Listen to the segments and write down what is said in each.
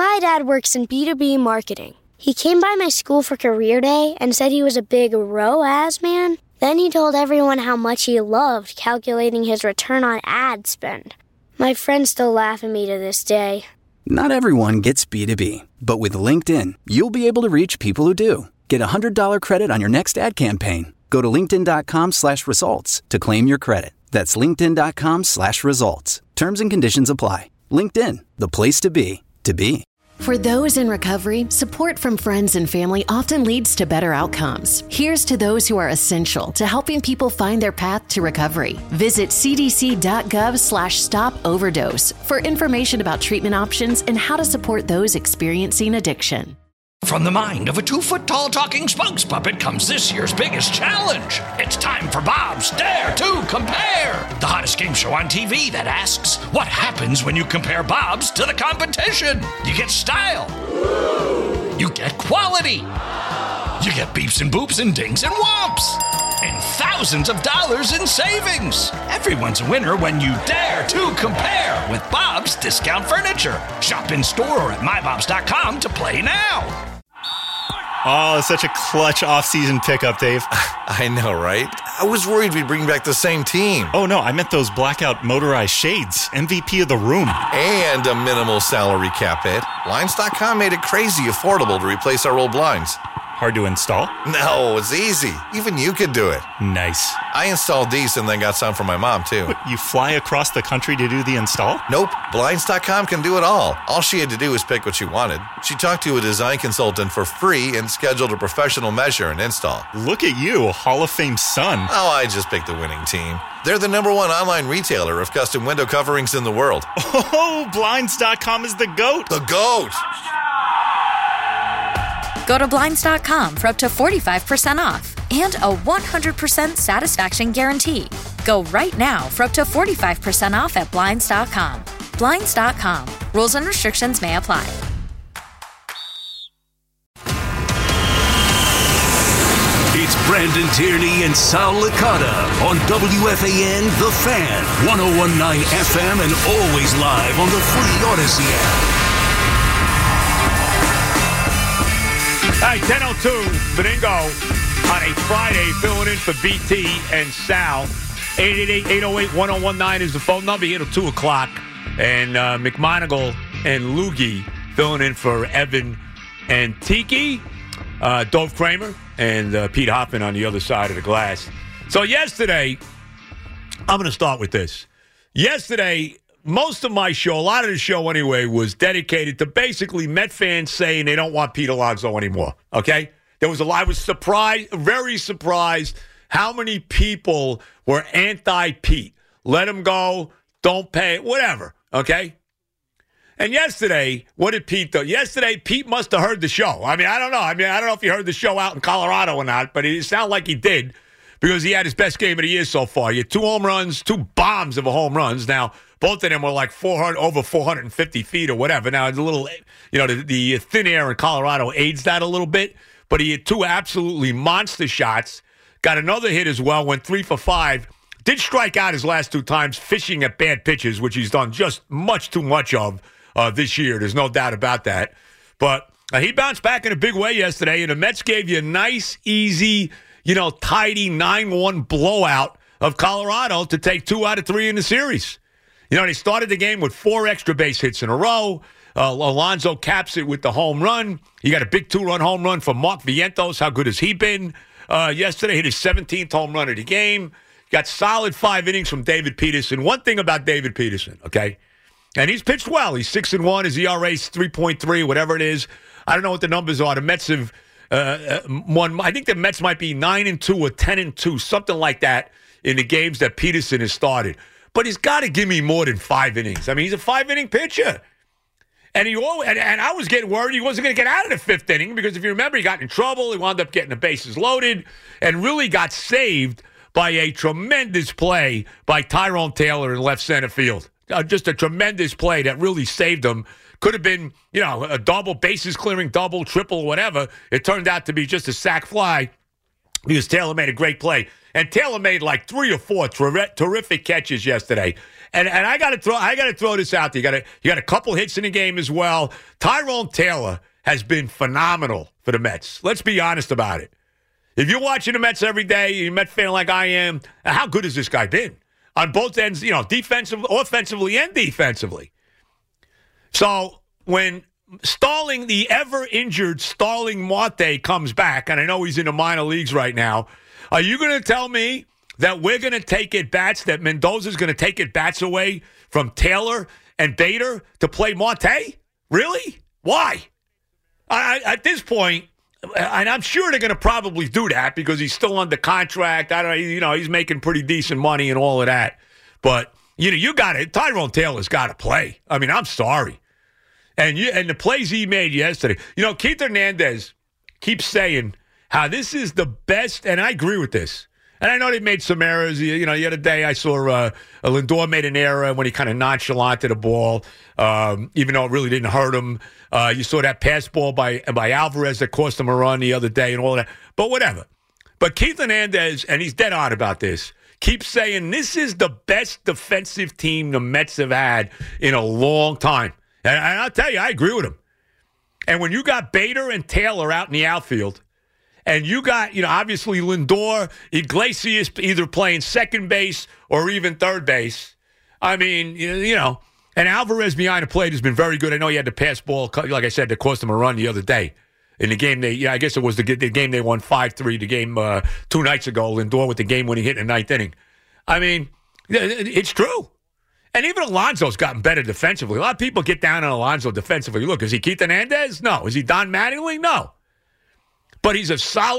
My dad works in B2B marketing. He came by my school for career day and said he was a big ROAS man. Then he told everyone how much he loved calculating his return on ad spend. My friends still laugh at me to this day. Not everyone gets B2B, but with LinkedIn, you'll be able to reach people who do. Get a $100 credit on your next ad campaign. Go to linkedin.com/results to claim your credit. That's linkedin.com/results. Terms and conditions apply. LinkedIn, the place to be, to be. For those in recovery, support from friends and family often leads to better outcomes. Here's to those who are essential to helping people find their path to recovery. Visit cdc.gov/stop-overdose for information about treatment options and how to support those experiencing addiction. From the mind of a 2-foot-tall talking spokes puppet comes this year's biggest challenge. It's time for Bob's Dare to Compare, the hottest game show on TV that asks, what happens when you compare Bob's to the competition? You get style. You get quality. You get beeps and boops and dings and whomps. And thousands of dollars in savings. Everyone's a winner when you dare to compare with Bob's Discount Furniture. Shop in store or at mybobs.com to play now. Oh, such a clutch off-season pickup, Dave. I know, right? I was worried we'd bring back the same team. Oh, no, I meant those blackout motorized shades. MVP of the room. And a minimal salary cap hit. Blinds.com made it crazy affordable to replace our old blinds. Hard to install? No, it's easy. Even you could do it. Nice. I installed these and then got some for my mom, too. What, you fly across the country to do the install? Nope. Blinds.com can do it all. All she had to do was pick what she wanted. She talked to a design consultant for free and scheduled a professional measure and install. Look at you, Hall of Fame son. Oh, I just picked the winning team. They're the #1 online retailer of custom window coverings in the world. Oh, Blinds.com is the GOAT. The GOAT! Go to Blinds.com for up to 45% off and a 100% satisfaction guarantee. Go right now for up to 45% off at Blinds.com. Blinds.com. Rules and restrictions may apply. It's Brandon Tierney and Sal Licata on WFAN The Fan, 101.9 FM, and always live on the free Odyssey app. All right, 10:02, Beningo on a Friday, filling in for BT and Sal. 888-808-1019 is the phone number here till 2 o'clock. And McMonigal and Loogie filling in for Evan and Tiki. Dove Kramer and Pete Hoffman on the other side of the glass. So yesterday, I'm going to start with this. Yesterday, most of my show, a lot of the show anyway, was dedicated to basically Met fans saying they don't want Pete Alonso anymore, okay? There was a lot. I was surprised, very surprised how many people were anti-Pete. Let him go, don't pay, whatever, okay? And yesterday, what did Pete do? Yesterday, Pete must have heard the show. I don't know. I don't know if he heard the show out in Colorado or not, but it sounded like he did because he had his best game of the year so far. He had 2 home runs, 2 bombs of home runs. Now, both of them were like over 450 feet or whatever. Now, it's a little, the thin air in Colorado aids that a little bit, but he had 2 absolutely monster shots. Got another hit as well, went 3 for 5. Did strike out his last 2 times, fishing at bad pitches, which he's done just much too much of this year. There's no doubt about that. But he bounced back in a big way yesterday, and the Mets gave you a nice, easy, tidy 9-1 blowout of Colorado to take 2 out of 3 in the series. They started the game with 4 extra base hits in a row. Alonso caps it with the home run. He got a big 2-run home run from Mark Vientos. How good has he been? Yesterday, hit his 17th home run of the game. Got solid 5 innings from David Peterson. One thing about David Peterson, okay? And he's pitched well. He's 6-1. His ERA's 3.3, whatever it is. I don't know what the numbers are. The Mets have won. I think the Mets might be 9-2 or 10-2, something like that, in the games that Peterson has started. But he's got to give me more than 5 innings. He's a 5-inning pitcher. And I was getting worried he wasn't going to get out of the 5th inning because if you remember, he got in trouble. He wound up getting the bases loaded and really got saved by a tremendous play by Tyrone Taylor in left center field. Just a tremendous play that really saved him. Could have been, a double, bases clearing double, triple, whatever. It turned out to be just a sac fly. because Taylor made a great play. And Taylor made like 3 or 4 terrific catches yesterday. And I got to throw this out there. You got a couple hits in the game as well. Tyrone Taylor has been phenomenal for the Mets. Let's be honest about it. If you're watching the Mets every day, you're a Met fan like I am, how good has this guy been? On both ends, offensively and defensively. So when the ever-injured Starling Marte comes back, and I know he's in the minor leagues right now, are you going to tell me that we're going to take at-bats, that Mendoza's going to take at-bats away from Taylor and Bader to play Marte? Really? Why? At this point, and I'm sure they're going to probably do that because he's still under contract. I don't know, he's making pretty decent money and all of that. But, you got it. Tyrone Taylor's got to play. I mean, I'm sorry. And the plays he made yesterday. Keith Hernandez keeps saying how this is the best, and I agree with this. And I know they made some errors. The other day I saw Lindor made an error when he kind of nonchalanted the ball, even though it really didn't hurt him. You saw that pass ball by Alvarez that cost him a run the other day and all that. But whatever. But Keith Hernandez, and he's dead on about this, keeps saying this is the best defensive team the Mets have had in a long time. And I'll tell you, I agree with him. And when you got Bader and Taylor out in the outfield, and you got, obviously Lindor, Iglesias either playing second base or even third base. I mean, and Alvarez behind the plate has been very good. I know he had the pass ball, like I said, that cost him a run the other day. In the game, I guess it was the game they won 5-3, the game 2 nights ago, Lindor with the game-winning hit in the 9th inning. I mean, it's true. And even Alonso's gotten better defensively. A lot of people get down on Alonso defensively. Look, is he Keith Hernandez? No. Is he Don Mattingly? No. But he's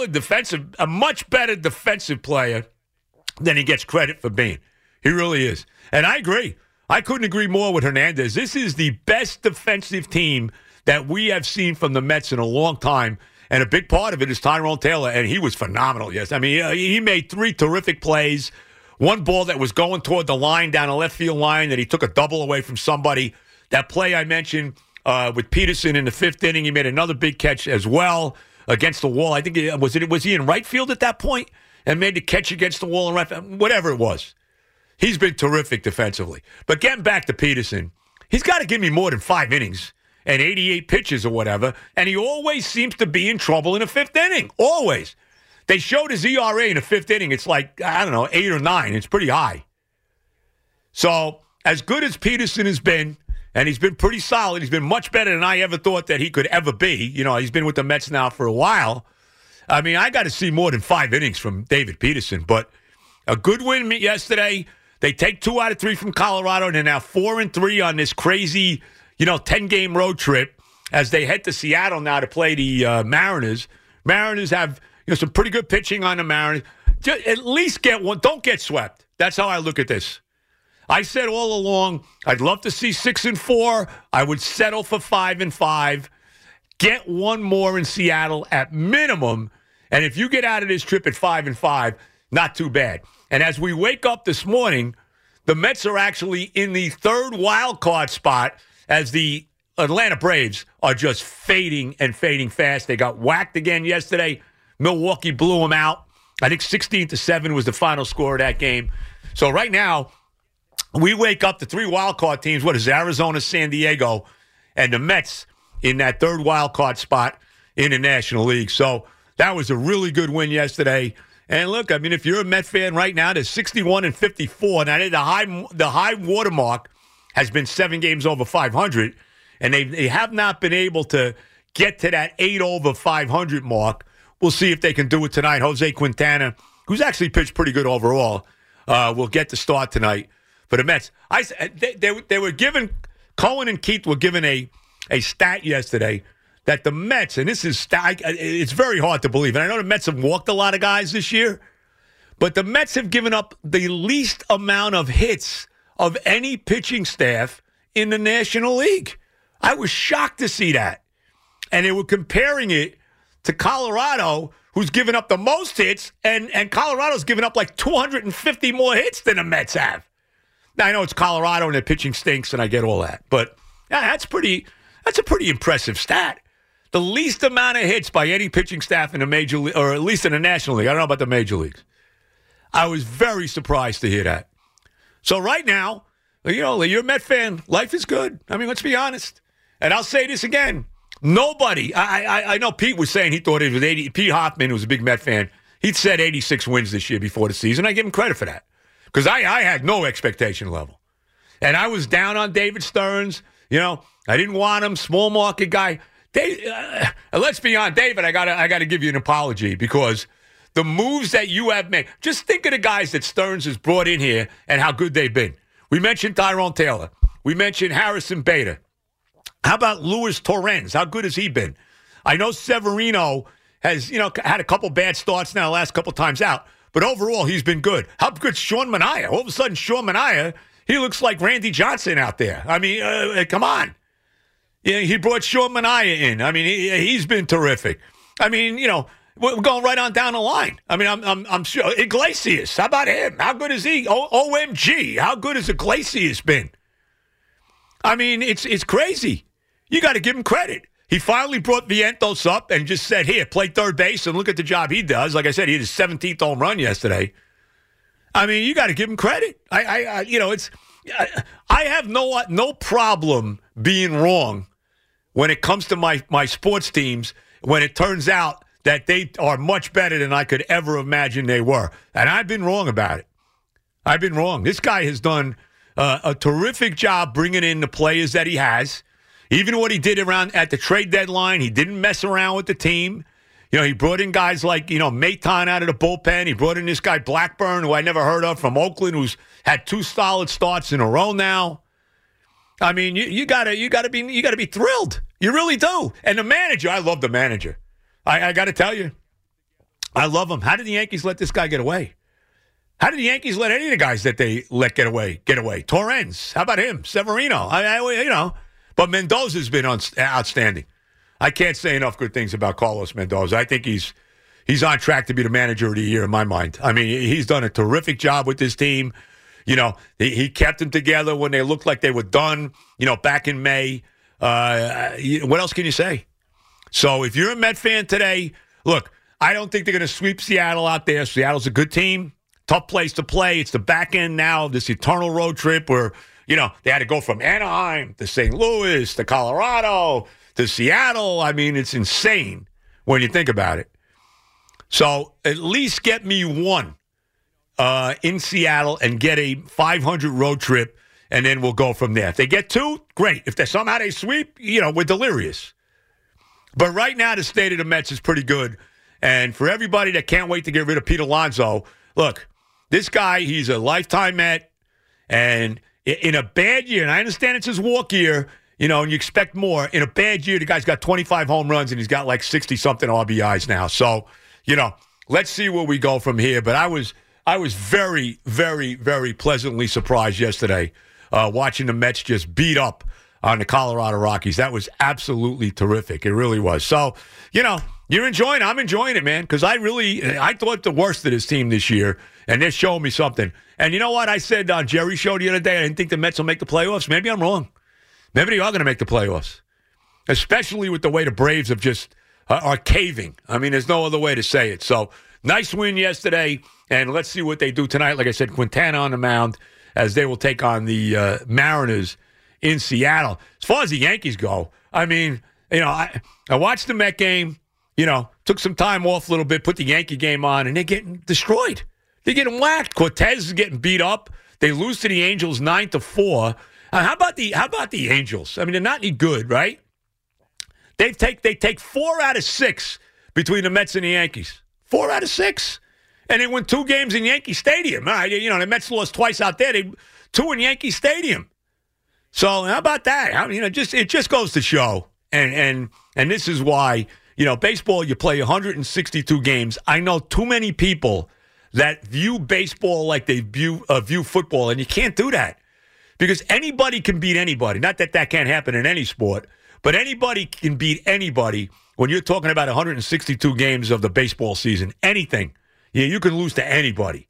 a much better defensive player than he gets credit for being. He really is. And I agree. I couldn't agree more with Hernandez. This is the best defensive team that we have seen from the Mets in a long time. And a big part of it is Tyrone Taylor, and he was phenomenal. Yes, I mean, he made 3 terrific plays. One ball that was going toward the line, down the left field line, that he took a double away from somebody. That play I mentioned with Peterson in the 5th inning, he made another big catch as well against the wall. I think was he in right field at that point and made the catch against the wall in right field? Whatever it was. He's been terrific defensively. But getting back to Peterson, he's got to give me more than 5 innings and 88 pitches or whatever, and he always seems to be in trouble in the 5th inning. Always. They showed his ERA in the 5th inning. It's like, 8 or 9. It's pretty high. So, as good as Peterson has been, and he's been pretty solid, he's been much better than I ever thought that he could ever be. He's been with the Mets now for a while. I mean, I got to see more than 5 innings from David Peterson. But a good win yesterday. They take 2 out of 3 from Colorado, and they're now 4-3 on this crazy, 10-game road trip as they head to Seattle now to play the Mariners. Mariners have some pretty good pitching on the Mariners. At least get one. Don't get swept. That's how I look at this. I said all along, I'd love to see 6-4. I would settle for 5-5. Get one more in Seattle at minimum. And if you get out of this trip at 5-5, not too bad. And as we wake up this morning, the Mets are actually in the 3rd wild card spot as the Atlanta Braves are just fading and fading fast. They got whacked again yesterday. Milwaukee blew them out. I think 16-7 was the final score of that game. So right now, we wake up the 3 wild card teams. What is it? Arizona, San Diego, and the Mets in that 3rd wild card spot in the National League. So that was a really good win yesterday. And look, I mean, if you're a Met fan right now, they're 61-54. Now, the high watermark has been 7 games over 500, and they have not been able to get to that 8 over 500 mark. We'll see if they can do it tonight. Jose Quintana, who's actually pitched pretty good overall, will get the start tonight for the Mets. They were given, Cohen and Keith were given a stat yesterday that the Mets, and this is, it's very hard to believe, and I know the Mets have walked a lot of guys this year, but the Mets have given up the least amount of hits of any pitching staff in the National League. I was shocked to see that. And they were comparing it to Colorado, who's given up the most hits, and Colorado's given up like 250 more hits than the Mets have. Now, I know it's Colorado and their pitching stinks, and I get all that, but that's a pretty impressive stat. The least amount of hits by any pitching staff in the major league, or at least in the National League. I don't know about the major leagues. I was very surprised to hear that. So right now, you're a Met fan. Life is good. I mean, let's be honest. And I'll say this again. Nobody, I know Pete was saying he thought it was 80. Pete Hoffman, who was a big Met fan, he'd said 86 wins this year before the season. I give him credit for that because I had no expectation level. And I was down on David Stearns. I didn't want him, small market guy. Let's be honest, David, I gotta give you an apology because the moves that you have made, just think of the guys that Stearns has brought in here and how good they've been. We mentioned Tyrone Taylor. We mentioned Harrison Bader. How about Luis Torrens? How good has he been? I know Severino has, had a couple bad starts now the last couple times out, but overall he's been good. How good's Sean Manaea? All of a sudden, Sean Manaea, he looks like Randy Johnson out there. I mean, come on. Yeah, he brought Sean Manaea in. I mean, he's been terrific. I mean, we're going right on down the line. I mean, I'm sure. Iglesias, how about him? How good is he? OMG, how good has Iglesias been? I mean, it's crazy. You got to give him credit. He finally brought Vientos up and just said, here, play third base and look at the job he does. Like I said, he had his 17th home run yesterday. I mean, you got to give him credit. I have no problem being wrong when it comes to my sports teams, when it turns out that they are much better than I could ever imagine they were. And I've been wrong about it. I've been wrong. This guy has done a terrific job bringing in the players that he has. Even what he did around at the trade deadline, he didn't mess around with the team. He brought in guys like, Maton out of the bullpen. He brought in this guy Blackburn, who I never heard of, from Oakland, who's had 2 solid starts in a row now. I mean, you gotta be thrilled. You really do. And the manager, I love the manager. I got to tell you, I love him. How did the Yankees let this guy get away? How did the Yankees let any of the guys that they let get away? Torrens, how about him? Severino, but Mendoza's been outstanding. I can't say enough good things about Carlos Mendoza. I think he's on track to be the manager of the year in my mind. I mean, he's done a terrific job with this team. He kept them together when they looked like they were done, back in May. What else can you say? So if you're a Met fan today, look, I don't think they're going to sweep Seattle out there. Seattle's a good team, tough place to play. It's the back end now of this eternal road trip where, they had to go from Anaheim to St. Louis to Colorado to Seattle. I mean, it's insane when you think about it. So at least get me one in Seattle and get a 500 road trip, and then we'll go from there. If they get 2, great. If they somehow they sweep, we're delirious. But right now, the state of the Mets is pretty good. And for everybody that can't wait to get rid of Pete Alonso, look, this guy, he's a lifetime Met. And in a bad year, and I understand it's his walk year, and you expect more. In a bad year, the guy's got 25 home runs, and he's got like 60-something RBIs now. So, let's see where we go from here. But I was very, very, very pleasantly surprised yesterday watching the Mets just beat up on the Colorado Rockies. That was absolutely terrific. It really was. So, you're enjoying it. I'm enjoying it, man, because I thought the worst of this team this year, and they're showing me something. And you know what? I said on Jerry's show the other day, I didn't think the Mets will make the playoffs. Maybe I'm wrong. Maybe they are going to make the playoffs, especially with the way the Braves have just are caving. I mean, there's no other way to say it. So, nice win yesterday, and let's see what they do tonight. Like I said, Quintana on the mound as they will take on the Mariners in Seattle. As far as the Yankees go, I mean, I watched the Met game, took some time off a little bit, put the Yankee game on, and they're getting destroyed. They're getting whacked. Cortez is getting beat up. They lose to the Angels 9-4. How about the Angels? I mean, they're not any good, right? They take 4 out of 6 between the Mets and the Yankees. 4 out of 6. And they win 2 games in Yankee Stadium. All right, the Mets lost twice out there. 2 in Yankee Stadium. So how about that? I mean, it just goes to show. And this is why, baseball, you play 162 games. I know too many people that view baseball like they view football, and you can't do that. Because anybody can beat anybody. Not that can't happen in any sport, but anybody can beat anybody when you're talking about 162 games of the baseball season. Anything. Yeah, you can lose to anybody.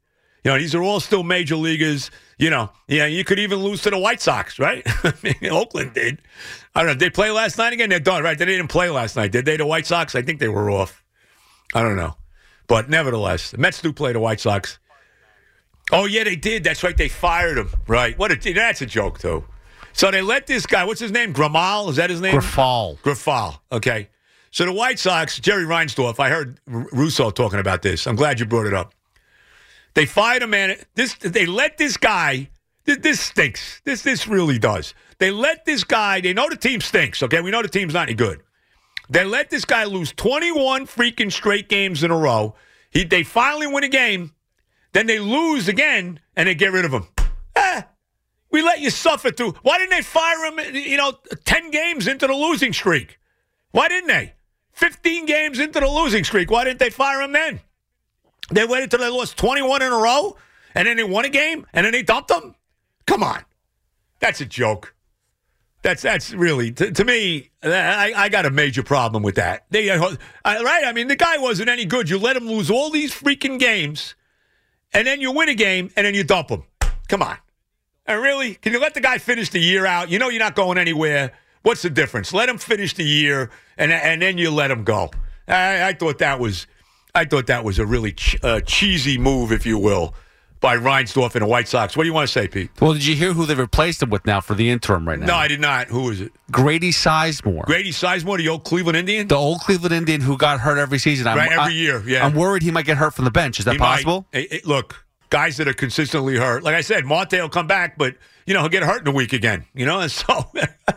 You know, these are all still major leaguers. You know, yeah, you could even lose to the White Sox, right? I mean, Oakland did. I don't know. Did they play last night again? They're done, right? They didn't play last night, did they, the White Sox? I think they were off. I don't know. But nevertheless, the Mets do play the White Sox. Oh, yeah, they did. That's right. They fired him. Right. That's a joke, too. So they let this guy, what's his name? Grifol? Is that his name? Grifol. Okay. So the White Sox, Jerry Reinsdorf, I heard Russo talking about this. I'm glad you brought it up. They fired a man. They let this guy, this stinks. This really does. They let this guy, they know the team stinks, okay? We know the team's not any good. They let this guy lose 21 freaking straight games in a row. They finally win a game. Then they lose again, and they get rid of him. We let you suffer through. Why didn't they fire him, 10 games into the losing streak? Why didn't they? 15 games into the losing streak. Why didn't they fire him then? They waited till they lost 21 in a row, and then they won a game, and then they dumped him? Come on. That's a joke. That's really, to me, I got a major problem with that. Right? I mean, the guy wasn't any good. You let him lose all these freaking games, and then you win a game, and then you dump him. Come on. And really? Can you let the guy finish the year out? You know you're not going anywhere. What's the difference? Let him finish the year, and then you let him go. I thought that was a really cheesy move, if you will, by Reinsdorf and the White Sox. What do you want to say, Pete? Well, did you hear who they replaced him with now for the interim right now? No, I did not. Who is it? Grady Sizemore. Grady Sizemore, the old Cleveland Indian? The old Cleveland Indian who got hurt every season. Every year, yeah. I'm worried he might get hurt from the bench. Is that possible? Look, guys that are consistently hurt. Like I said, Marte will come back, but, he'll get hurt in a week again. And so,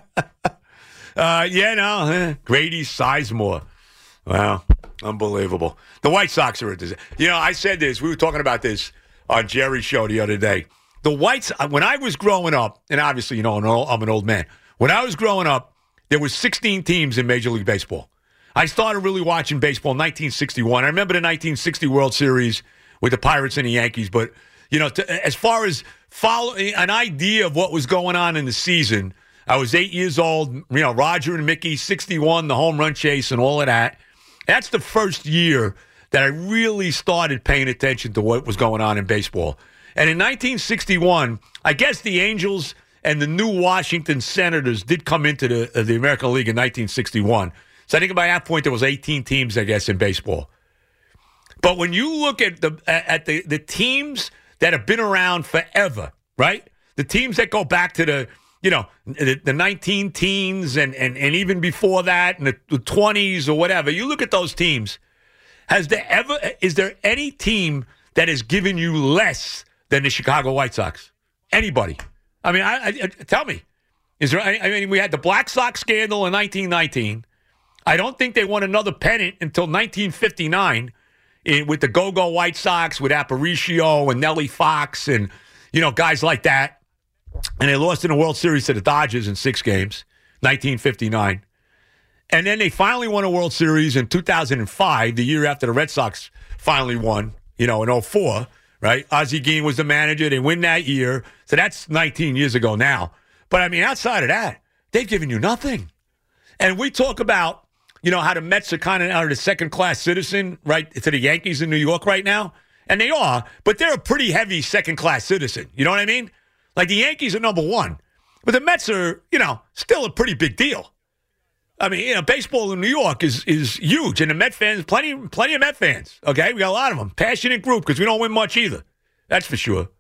Grady Sizemore. Wow, unbelievable. The White Sox are a disaster. I said this. We were talking about this on Jerry's show the other day. When I was growing up, and obviously, I'm an old man. When I was growing up, there were 16 teams in Major League Baseball. I started really watching baseball in 1961. I remember the 1960 World Series with the Pirates and the Yankees. But, as far as following an idea of what was going on in the season, I was 8 years old. Roger and Mickey, 61, the home run chase and all of that. That's the first year that I really started paying attention to what was going on in baseball. And in 1961, I guess the Angels and the new Washington Senators did come into the American League in 1961. So I think by that point there was 18 teams, I guess, in baseball. But when you look at the teams that have been around forever, right? The teams that go back to the 19 teens and even before that, and the 20s or whatever. You look at those teams. Is there any team that has given you less than the Chicago White Sox? Anybody? I mean, tell me. Is there? I mean, we had the Black Sox scandal in 1919. I don't think they won another pennant until 1959 with the Go-Go White Sox with Aparicio and Nellie Fox and guys like that. And they lost in the World Series to the Dodgers in 6 games, 1959. And then they finally won a World Series in 2005, the year after the Red Sox finally won, in 2004, right? Ozzie Guillen was the manager. They win that year. So that's 19 years ago now. But, I mean, outside of that, they've given you nothing. And we talk about, how the Mets are kind of out of the second-class citizen, right, to the Yankees in New York right now. And they are, but they're a pretty heavy second-class citizen. You know what I mean? Like the Yankees are number one, but the Mets are, still a pretty big deal. I mean, baseball in New York is huge, and the Met fans, plenty of Met fans. Okay, we got a lot of them, passionate group because we don't win much either. That's for sure.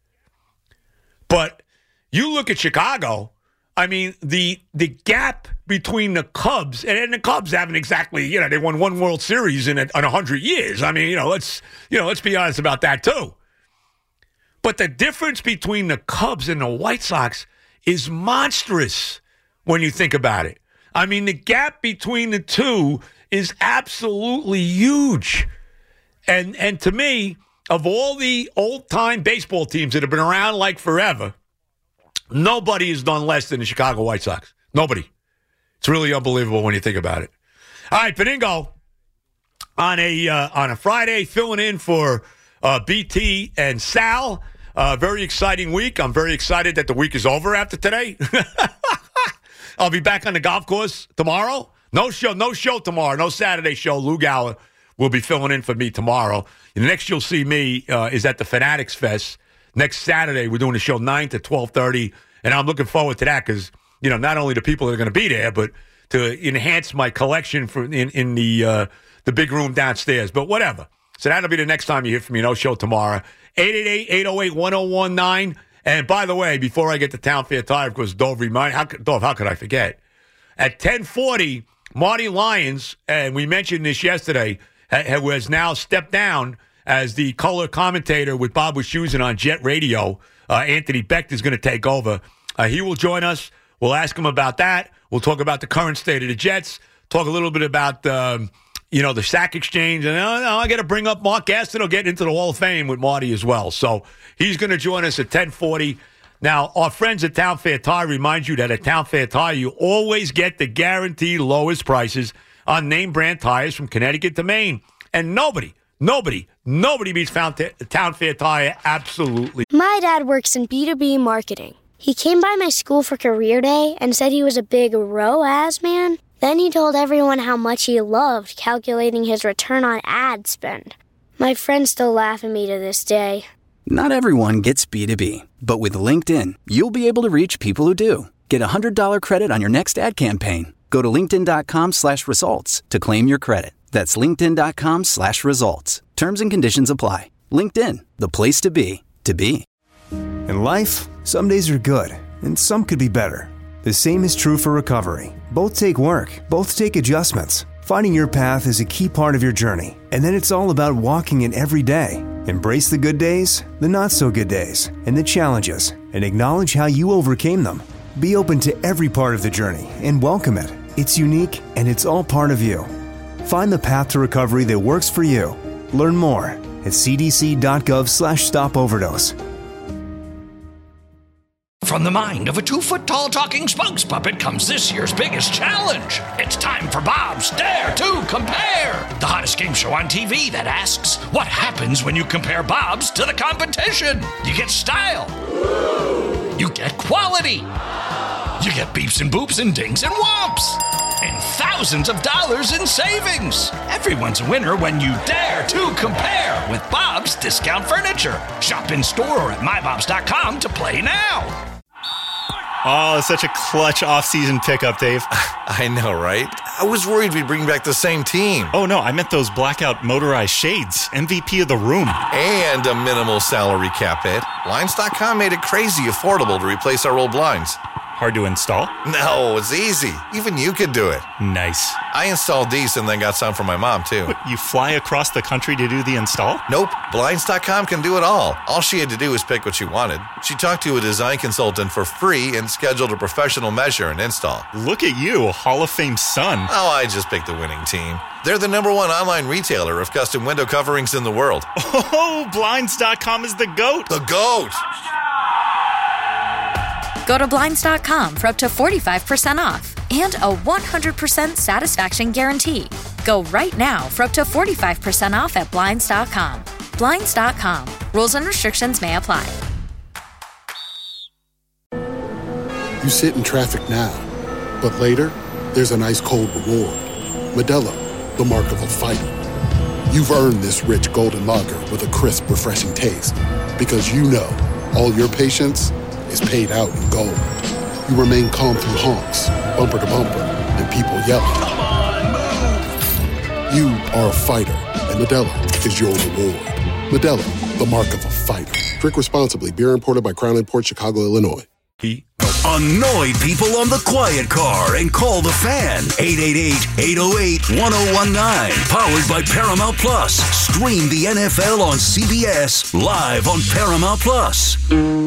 But you look at Chicago. I mean, the gap between the Cubs and the Cubs haven't exactly, they won one World Series in 100 years. I mean, let's be honest about that too. But the difference between the Cubs and the White Sox is monstrous when you think about it. I mean, the gap between the two is absolutely huge. And to me, of all the old-time baseball teams that have been around like forever, nobody has done less than the Chicago White Sox. Nobody. It's really unbelievable when you think about it. All right, Benigno, on a Friday, filling in for BT and Sal. Very exciting week. I'm very excited that the week is over after today. I'll be back on the golf course tomorrow. No show tomorrow. No Saturday show. Lou Gower will be filling in for me tomorrow. And the next you'll see me is at the Fanatics Fest. Next Saturday, we're doing a show 9 to 12:30, and I'm looking forward to that because, not only the people that are going to be there, but to enhance my collection in the big room downstairs. But whatever. So that'll be the next time you hear from me. No show tomorrow. 888-808-1019. And by the way, before I get to Town Fair Tire, because Dove how could I forget? At 10:40, Marty Lyons, and we mentioned this yesterday, has now stepped down as the color commentator with Bob Wischusen on Jet Radio. Anthony Becht is going to take over. He will join us. We'll ask him about that. We'll talk about the current state of the Jets, talk a little bit about the sack exchange. And I got to bring up Mark Gaston. Will get into the Hall of Fame with Marty as well. So he's going to join us at 10:40. Now, our friends at Town Fair Tire remind you that at Town Fair Tire, you always get the guaranteed lowest prices on name brand tires from Connecticut to Maine. And nobody beats Town Fair Tire. Absolutely. My dad works in B2B marketing. He came by my school for career day and said he was a big ROAS man. Then he told everyone how much he loved calculating his return on ad spend. My friends still laugh at me to this day. Not everyone gets B2B, but with LinkedIn, you'll be able to reach people who do. Get a $100 credit on your next ad campaign. Go to linkedin.com/results to claim your credit. That's linkedin.com/results. Terms and conditions apply. LinkedIn, the place to be, to be. In life, some days are good, and some could be better. The same is true for recovery. Both take work, both take adjustments. Finding your path is a key part of your journey, and then it's all about walking it every day. Embrace the good days, the not-so-good days, and the challenges, and acknowledge how you overcame them. Be open to every part of the journey and welcome it. It's unique, and it's all part of you. Find the path to recovery that works for you. Learn more at cdc.gov/stopoverdose. From the mind of a 2-foot-tall talking spokes puppet comes this year's biggest challenge. It's time for Bob's Dare to Compare, the hottest game show on TV that asks, what happens when you compare Bob's to the competition? You get style. You get quality. You get beeps and boops and dings and whomps. And thousands of dollars in savings. Everyone's a winner when you dare to compare with Bob's Discount Furniture. Shop in store or at mybobs.com to play now. Oh, such a clutch off-season pickup, Dave. I know, right? I was worried we'd bring back the same team. Oh, no, I meant those blackout motorized shades. MVP of the room. And a minimal salary cap hit. Blinds.com made it crazy affordable to replace our old blinds. Hard to install? No, it's easy. Even you could do it. Nice. I installed these and then got some for my mom, too. What, you fly across the country to do the install? Nope. Blinds.com can do it all. All she had to do was pick what she wanted. She talked to a design consultant for free and scheduled a professional measure and install. Look at you, Hall of Fame son. Oh, I just picked the winning team. They're the #1 online retailer of custom window coverings in the world. Oh, Blinds.com is the GOAT. The GOAT! Go to Blinds.com for up to 45% off and a 100% satisfaction guarantee. Go right now for up to 45% off at Blinds.com. Blinds.com. Rules and restrictions may apply. You sit in traffic now, but later, there's an ice-cold reward. Modelo, the mark of a fighter. You've earned this rich golden lager with a crisp, refreshing taste. Because you know all your patience is paid out in gold. You remain calm through honks, bumper to bumper, and people yelling. Come on, move! You are a fighter, and Modelo is your reward. Modelo, the mark of a fighter. Drink responsibly. Beer imported by Crown Imports, Chicago, Illinois. Annoy people on the quiet car and call the fan. 888-808-1019. Powered by Paramount Plus. Stream the NFL on CBS live on Paramount Plus.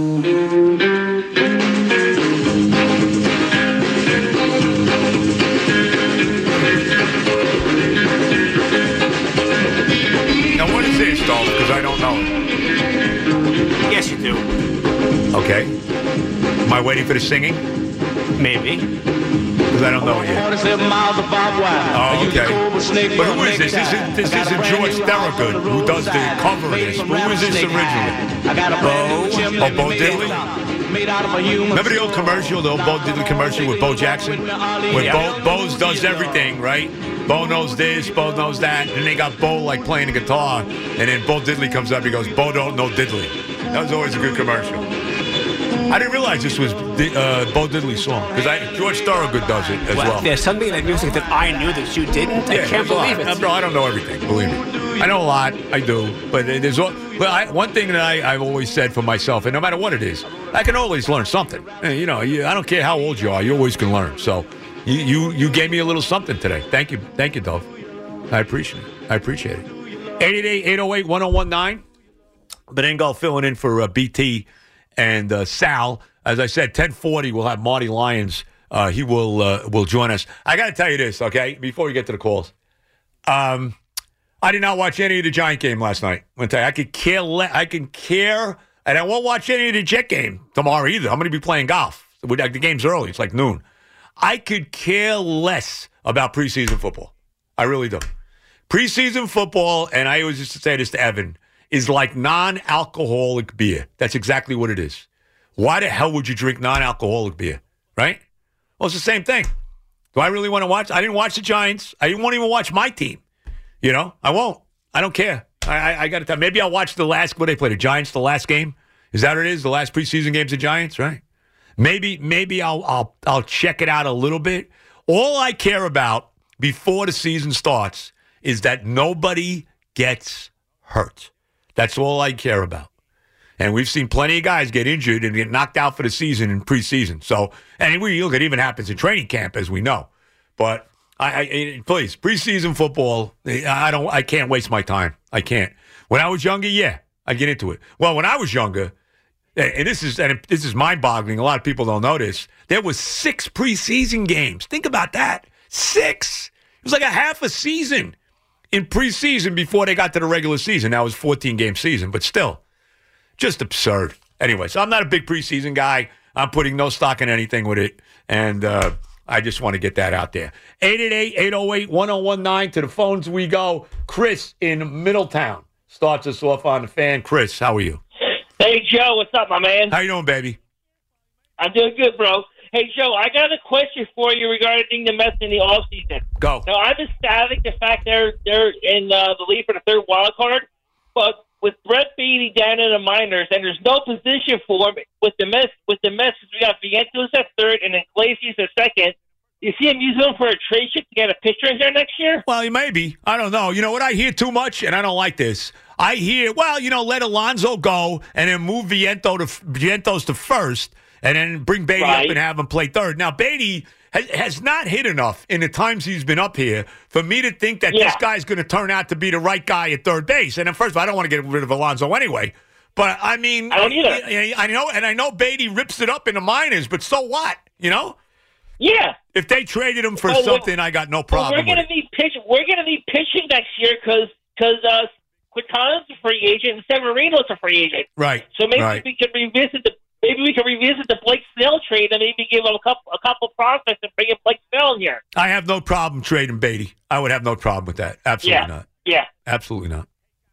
Now, what is this, Dolph? Because I don't know it. Yes, you do. Okay. Am I waiting for the singing? Maybe. Because I don't know it yet. 47 miles of barbed wire. Oh, okay. But who is this? This isn't George Thorogood who does the cover of this. Who is this originally? I got a Bo Diddley? made out of a human. Remember the old commercial, the old Bo Diddley commercial with Bo Jackson? Where Bo does everything, right? Bo knows this, Bo knows that. And they got Bo like playing the guitar. And then Bo Diddley comes up, he goes, Bo don't know Diddley. That was always a good commercial. I didn't realize this was Bo Diddley's song because George Thorogood does it as well. There's something in that music that I knew that you didn't. I can't believe it. Bro, I don't know everything. Believe me, I know a lot. I do, but there's one thing that I've always said for myself, and no matter what it is, I can always learn something. I don't care how old you are, you always can learn. So you gave me a little something today. Thank you, Dove. I appreciate it. 888-808-1019. Benengo filling in for BT. And Sal, as I said, 10:40, we'll have Marty Lyons. He will join us. I got to tell you this, okay, before we get to the calls. I did not watch any of the Giant game last night. I'm going to tell you, I can care, and I won't watch any of the Jet game tomorrow either. I'm going to be playing golf. The game's early. It's like noon. I could care less about preseason football. I really do. Preseason football, and I always used to say this to Evan, is like non-alcoholic beer. That's exactly what it is. Why the hell would you drink non-alcoholic beer, right? Well, it's the same thing. Do I really want to watch? I didn't watch the Giants. I won't even watch my team. I won't. I don't care. I got to tell you, maybe I'll watch what they played, the Giants, the last game. Is that what it is? The last preseason game's the Giants, right? Maybe I'll check it out a little bit. All I care about before the season starts is that nobody gets hurt. That's all I care about. And we've seen plenty of guys get injured and get knocked out for the season in preseason. So, and look, it even happens in training camp, as we know. But please, preseason football, I can't waste my time. I can't. When I was younger, yeah, I get into it. Well, when I was younger, and this is mind-boggling. A lot of people don't know this. There was 6 preseason games. Think about that. 6. It was like a half a season in preseason before they got to the regular season. Now it was a 14-game season, but still, just absurd. Anyway, so I'm not a big preseason guy. I'm putting no stock in anything with it, and I just want to get that out there. 888-808-1019. To the phones we go. Chris in Middletown starts us off on the Fan. Chris, how are you? Hey, Joe. What's up, my man? How you doing, baby? I'm doing good, bro. Hey, Joe, I got a question for you regarding the Mets in the offseason. Go. Now, I'm ecstatic the fact they're in the lead for the third wild card, but with Brett Beatty down in the minors, and there's no position for him with the Mets, we got Vientos at third and then Iglesias at second. You see him using him for a trade chip to get a pitcher in there next year? Well, he may be. I don't know. You know what? I hear too much, and I don't like this. I hear, let Alonso go and then move Vientos to first, and then bring Beatty up and have him play third. Now, Beatty has not hit enough in the times he's been up here for me to think that this guy's going to turn out to be the right guy at third base. And then first of all, I don't want to get rid of Alonso anyway. But, I mean, I don't either. I know Beatty rips it up in the minors, but so what, Yeah. If they traded him for something, I got no problem we're going to need pitching. We're going to need pitching next year because Quintana's a free agent and Severino's a free agent. Right. So maybe we can revisit the Blake Snell trade and maybe give him a couple prospects and bring in Blake Snell in here. I have no problem trading Beatty. I would have no problem with that. Absolutely not. Yeah. Absolutely not.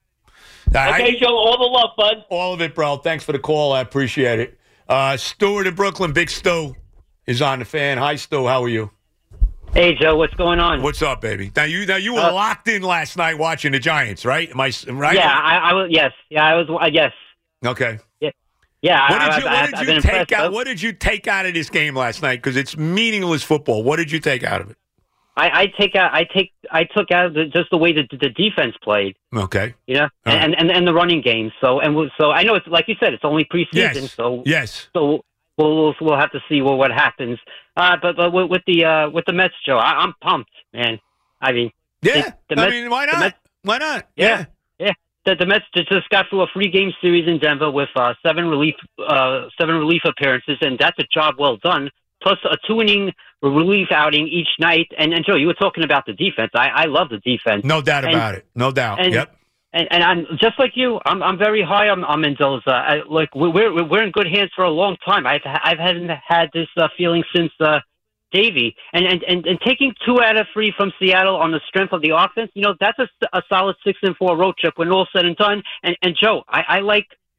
Okay, Joe, all the love, bud. All of it, bro. Thanks for the call. I appreciate it. Stuart in Brooklyn, Big Stu, is on the Fan. Hi, Stu. How are you? Hey, Joe. What's going on? What's up, baby? Now you were locked in last night watching the Giants, right? Am I right? Yeah, I was. Yes. Yeah, I was. Yes. Okay. Yeah. Yeah. What did you take out of this game last night? Because it's meaningless football. What did you take out of it? I took out just the way that the defense played. Okay. And the running game. So I know it's like you said, it's only preseason. Yes. So we'll have to see what happens. But with the Mets, Joe, I'm pumped, man. I mean, why not? Why not? Yeah. The Mets just got through a 3-game series in Denver with 7 relief appearances, and that's a job well done. Plus a 2-inning relief outing each night. And Joe, you were talking about the defense. I love the defense. No doubt about it. No doubt. Yep. And I'm just like you. I'm very high on Mendoza. We're in good hands for a long time. I haven't had this feeling since Davey. And taking 2 out of 3 from Seattle on the strength of the offense, that's a solid 6-4 road trip when all said and done. And Joe, I like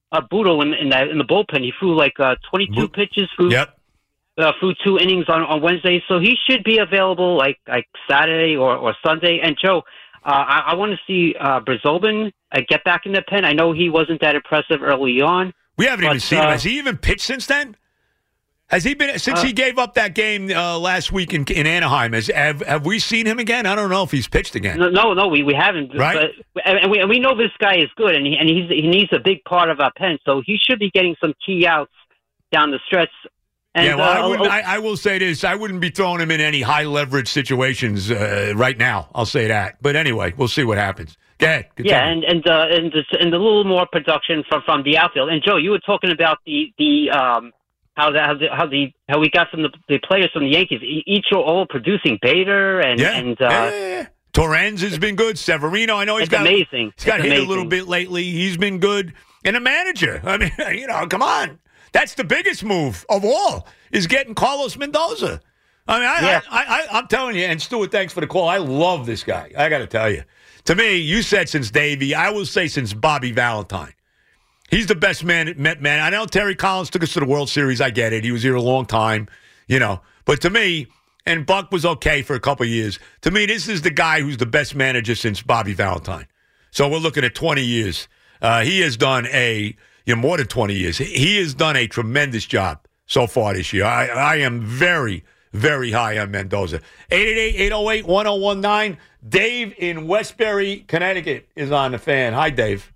Budo in the bullpen. He threw like 22 pitches. Threw 2 innings on Wednesday, so he should be available like Saturday or Sunday. And Joe, I want to see Brzobin get back in the pen. I know he wasn't that impressive early on. We haven't even seen him. Has he even pitched since then? Has he been since he gave up that game last week in Anaheim? Have we seen him again? I don't know if he's pitched again. No, we haven't. Right? But, and we know this guy is good, and he needs a big part of our pen, so he should be getting some key outs down the stretch. And, I will say this: I wouldn't be throwing him in any high leverage situations right now. I'll say that. But anyway, we'll see what happens. Go ahead. And a little more production from the outfield. And Joe, you were talking about how we got from the players from the Yankees. Each are all producing. Bader and Torrens has been good. Severino, I know he's got amazing. He's got hit a little bit lately. He's been good. And a manager. I mean, come on. That's the biggest move of all, is getting Carlos Mendoza. I mean, I'm telling you, and Stuart, thanks for the call. I love this guy. I got to tell you. To me, you said since Davey, I will say since Bobby Valentine. He's the best man. I know Terry Collins took us to the World Series. I get it. He was here a long time, But to me, and Buck was okay for a couple of years, to me, this is the guy who's the best manager since Bobby Valentine. So we're looking at 20 years. He has done more than 20 years. He has done a tremendous job so far this year. I am very, very high on Mendoza. 888-808-1019. Dave in Westbury, Connecticut is on the fan. Hi, Dave.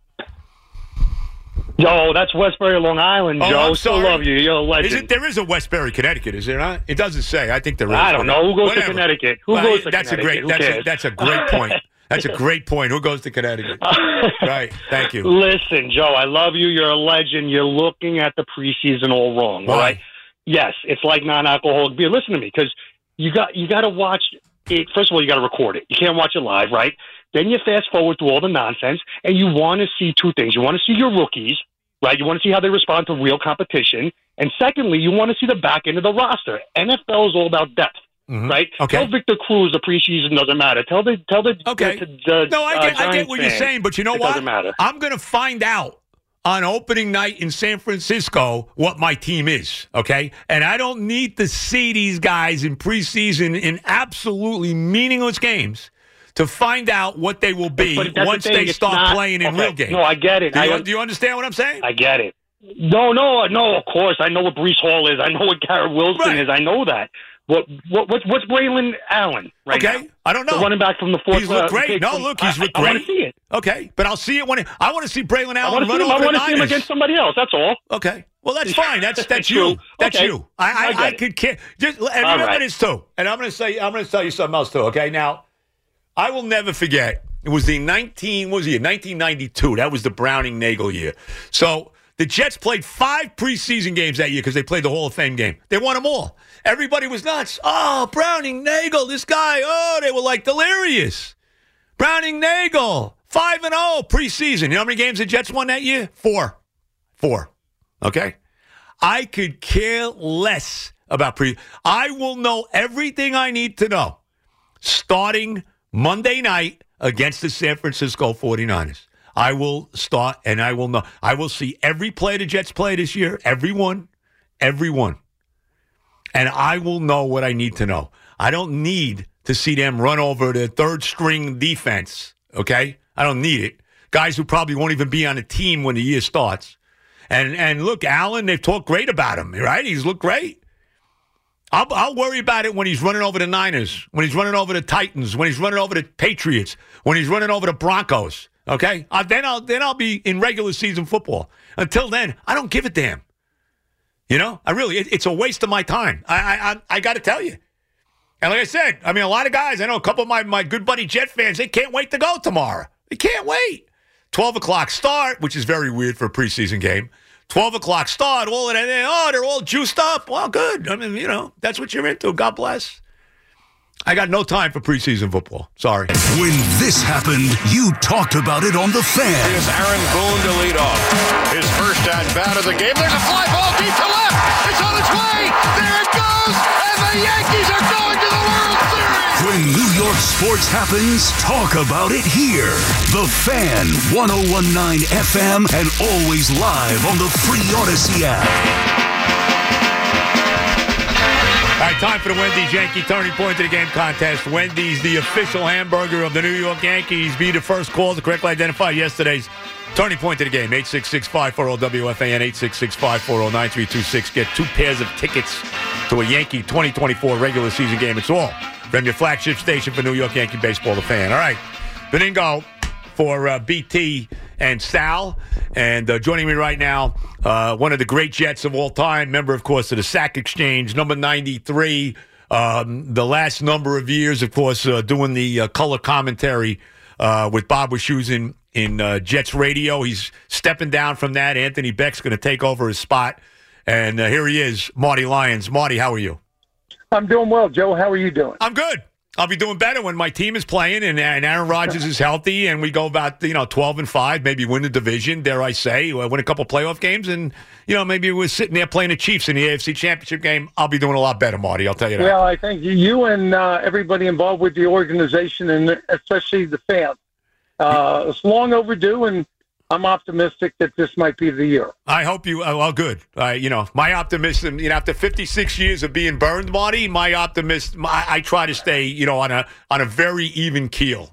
Yo, that's Westbury, Long Island, Joe. Still love you. You're a legend. There is a Westbury, Connecticut, is there not? It doesn't say. I think there is. I don't know. Who goes to Connecticut? That's a great point. That's a great point. Who goes to Connecticut? Right. Thank you. Listen, Joe, I love you. You're a legend. You're looking at the preseason all wrong. Why? All right? Yes, it's like non-alcoholic beer. Listen to me, because you got to watch it. First of all, you got to record it. You can't watch it live, right? Then you fast forward through all the nonsense, and you want to see two things. You want to see your rookies, right? You want to see how they respond to real competition. And secondly, you want to see the back end of the roster. NFL is all about depth, right? Okay. Tell Victor Cruz the preseason doesn't matter. Tell the okay. I get what you're saying, but you know what? Doesn't matter. I'm going to find out on opening night in San Francisco what my team is, okay? And I don't need to see these guys in preseason in absolutely meaningless games to find out what they will be once they start playing in real games. No, I get it. Do you understand what I'm saying? I get it. No, of course. I know what Breece Hall is. I know what Garrett Wilson is. I know that. What's Braylon Allen right now? I don't know. The running back from the fourth. He's looked great. He's looked great. I want to see it. Okay, but I'll see it when I want to see Braylon Allen run over the Niners. I want to see him against somebody else. That's all. Okay. Well, that's fine. That's you. That's you. I could care. Just remember this too. And I'm going to tell you something else too. Okay. Now, I will never forget. It was 1992. That was the Browning-Nagel year. So the Jets played 5 preseason games that year because they played the Hall of Fame game. They won them all. Everybody was nuts. Oh, Browning-Nagel, this guy. Oh, they were like delirious. Browning-Nagel, 5-0 preseason. You know how many games the Jets won that year? 4. Okay? I could care less about I will know everything I need to know starting Monday night against the San Francisco 49ers. I will start, and I will know. I will see every play the Jets play this year, every one. And I will know what I need to know. I don't need to see them run over the third-string defense, okay? I don't need it. Guys who probably won't even be on the team when the year starts. And look, Allen, they've talked great about him, right? He's looked great. I'll worry about it when he's running over the Niners, when he's running over the Titans, when he's running over the Patriots, when he's running over the Broncos. Okay, then I'll be in regular season football. Until then, I don't give a damn. It's a waste of my time. I got to tell you. And like I said, I mean, a lot of guys, I know a couple of my good buddy Jet fans, they can't wait to go tomorrow. They can't wait. 12 o'clock start, which is very weird for a preseason game. 12 o'clock start, they're all juiced up. Well, good. I mean, that's what you're into. God bless. I got no time for preseason football. Sorry. When this happened, you talked about it on The Fan. Here's Aaron Boone to lead off. His first at-bat of the game. There's a fly ball deep to left. It's on its way. There it goes. And the Yankees are going to the World Series. When New York sports happens, talk about it here. The Fan, 101.9 FM, and always live on the free Odyssey app. All right, time for the Wendy's Yankee Turning Point of the Game contest. Wendy's, the official hamburger of the New York Yankees. Be the first call to correctly identify yesterday's turning point of the game. 866-540-WFAN, 866-540-9326. Get 2 pairs of tickets to a Yankee 2024 regular season game. It's all from your flagship station for New York Yankee baseball, The Fan. All right, Beningo for BT and Sal. And joining me right now, one of the great Jets of all time, member, of course, of the Sack Exchange, number 93. The last number of years, of course, doing the color commentary with Bob Wischusen in Jets radio. He's stepping down from that. Anthony Beck's going to take over his spot. And here he is, Marty Lyons. Marty, how are you? I'm doing well, Joe. How are you doing? I'm good. I'll be doing better when my team is playing and Aaron Rodgers is healthy and we go about 12-5, maybe win the division, dare I say, win a couple playoff games, and maybe we're sitting there playing the Chiefs in the AFC Championship game. I'll be doing a lot better, Marty. I'll tell you that. Well, I think you and everybody involved with the organization, and especially the fans, it's long overdue, and I'm optimistic that this might be the year. I hope you. Well, good. My optimism. After 56 years of being burned, Marty, my optimism. I try to stay, on a very even keel.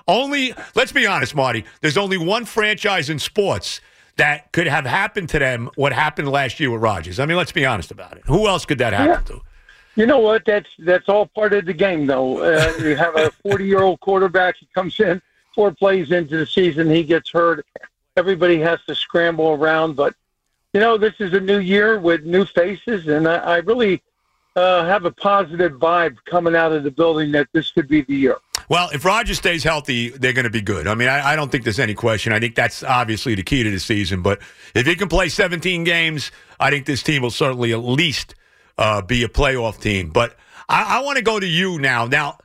Let's be honest, Marty. There's only one franchise in sports that could have happened to them what happened last year with Rodgers. I mean, let's be honest about it. Who else could that happen to? You know what? That's all part of the game, though. You have a 40-year-old quarterback. He comes in 4 plays into the season, he gets hurt. Everybody has to scramble around, but this is a new year with new faces, and I really have a positive vibe coming out of the building that this could be the year. Well, if Rodgers stays healthy, they're going to be good. I mean, I don't think there's any question. I think that's obviously the key to the season. But if he can play 17 games, I think this team will certainly at least be a playoff team. But I want to go to you now. Now,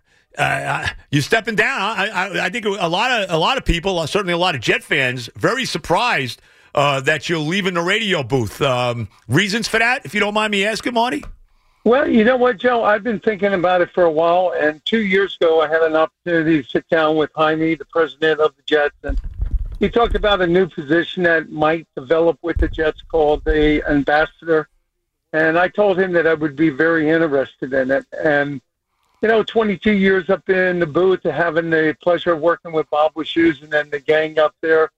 you're stepping down. I think a lot of people, certainly a lot of Jet fans, very surprised that you're leaving the radio booth. Reasons for that, if you don't mind me asking, Marty? Well, you know what, Joe? I've been thinking about it for a while, and 2 years ago I had an opportunity to sit down with Jaime, the president of the Jets, and he talked about a new position that might develop with the Jets called the ambassador, and I told him that I would be very interested in it. And 22 years up in the booth, having the pleasure of working with Bob Wischusen and the gang up there.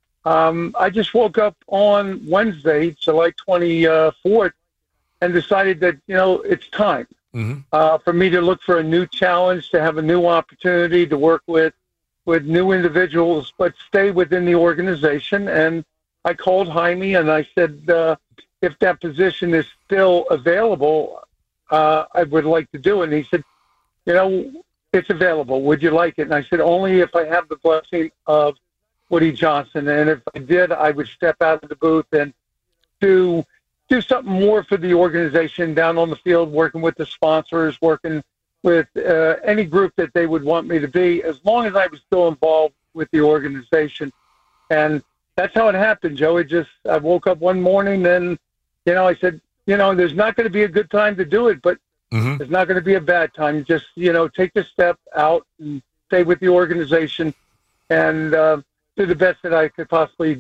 I just woke up on Wednesday, July 24th, and decided that, it's time for me to look for a new challenge, to have a new opportunity to work with new individuals, but stay within the organization. And I called Jaime and I said, if that position is still available, I would like to do it. And he said, it's available. Would you like it? And I said, only if I have the blessing of Woody Johnson. And if I did, I would step out of the booth and do something more for the organization down on the field, working with the sponsors, working with any group that they would want me to be, as long as I was still involved with the organization. And that's how it happened, Joe. I woke up one morning and, I said, there's not going to be a good time to do it, but it's not going to be a bad time. Just, take the step out and stay with the organization and do the best that I could possibly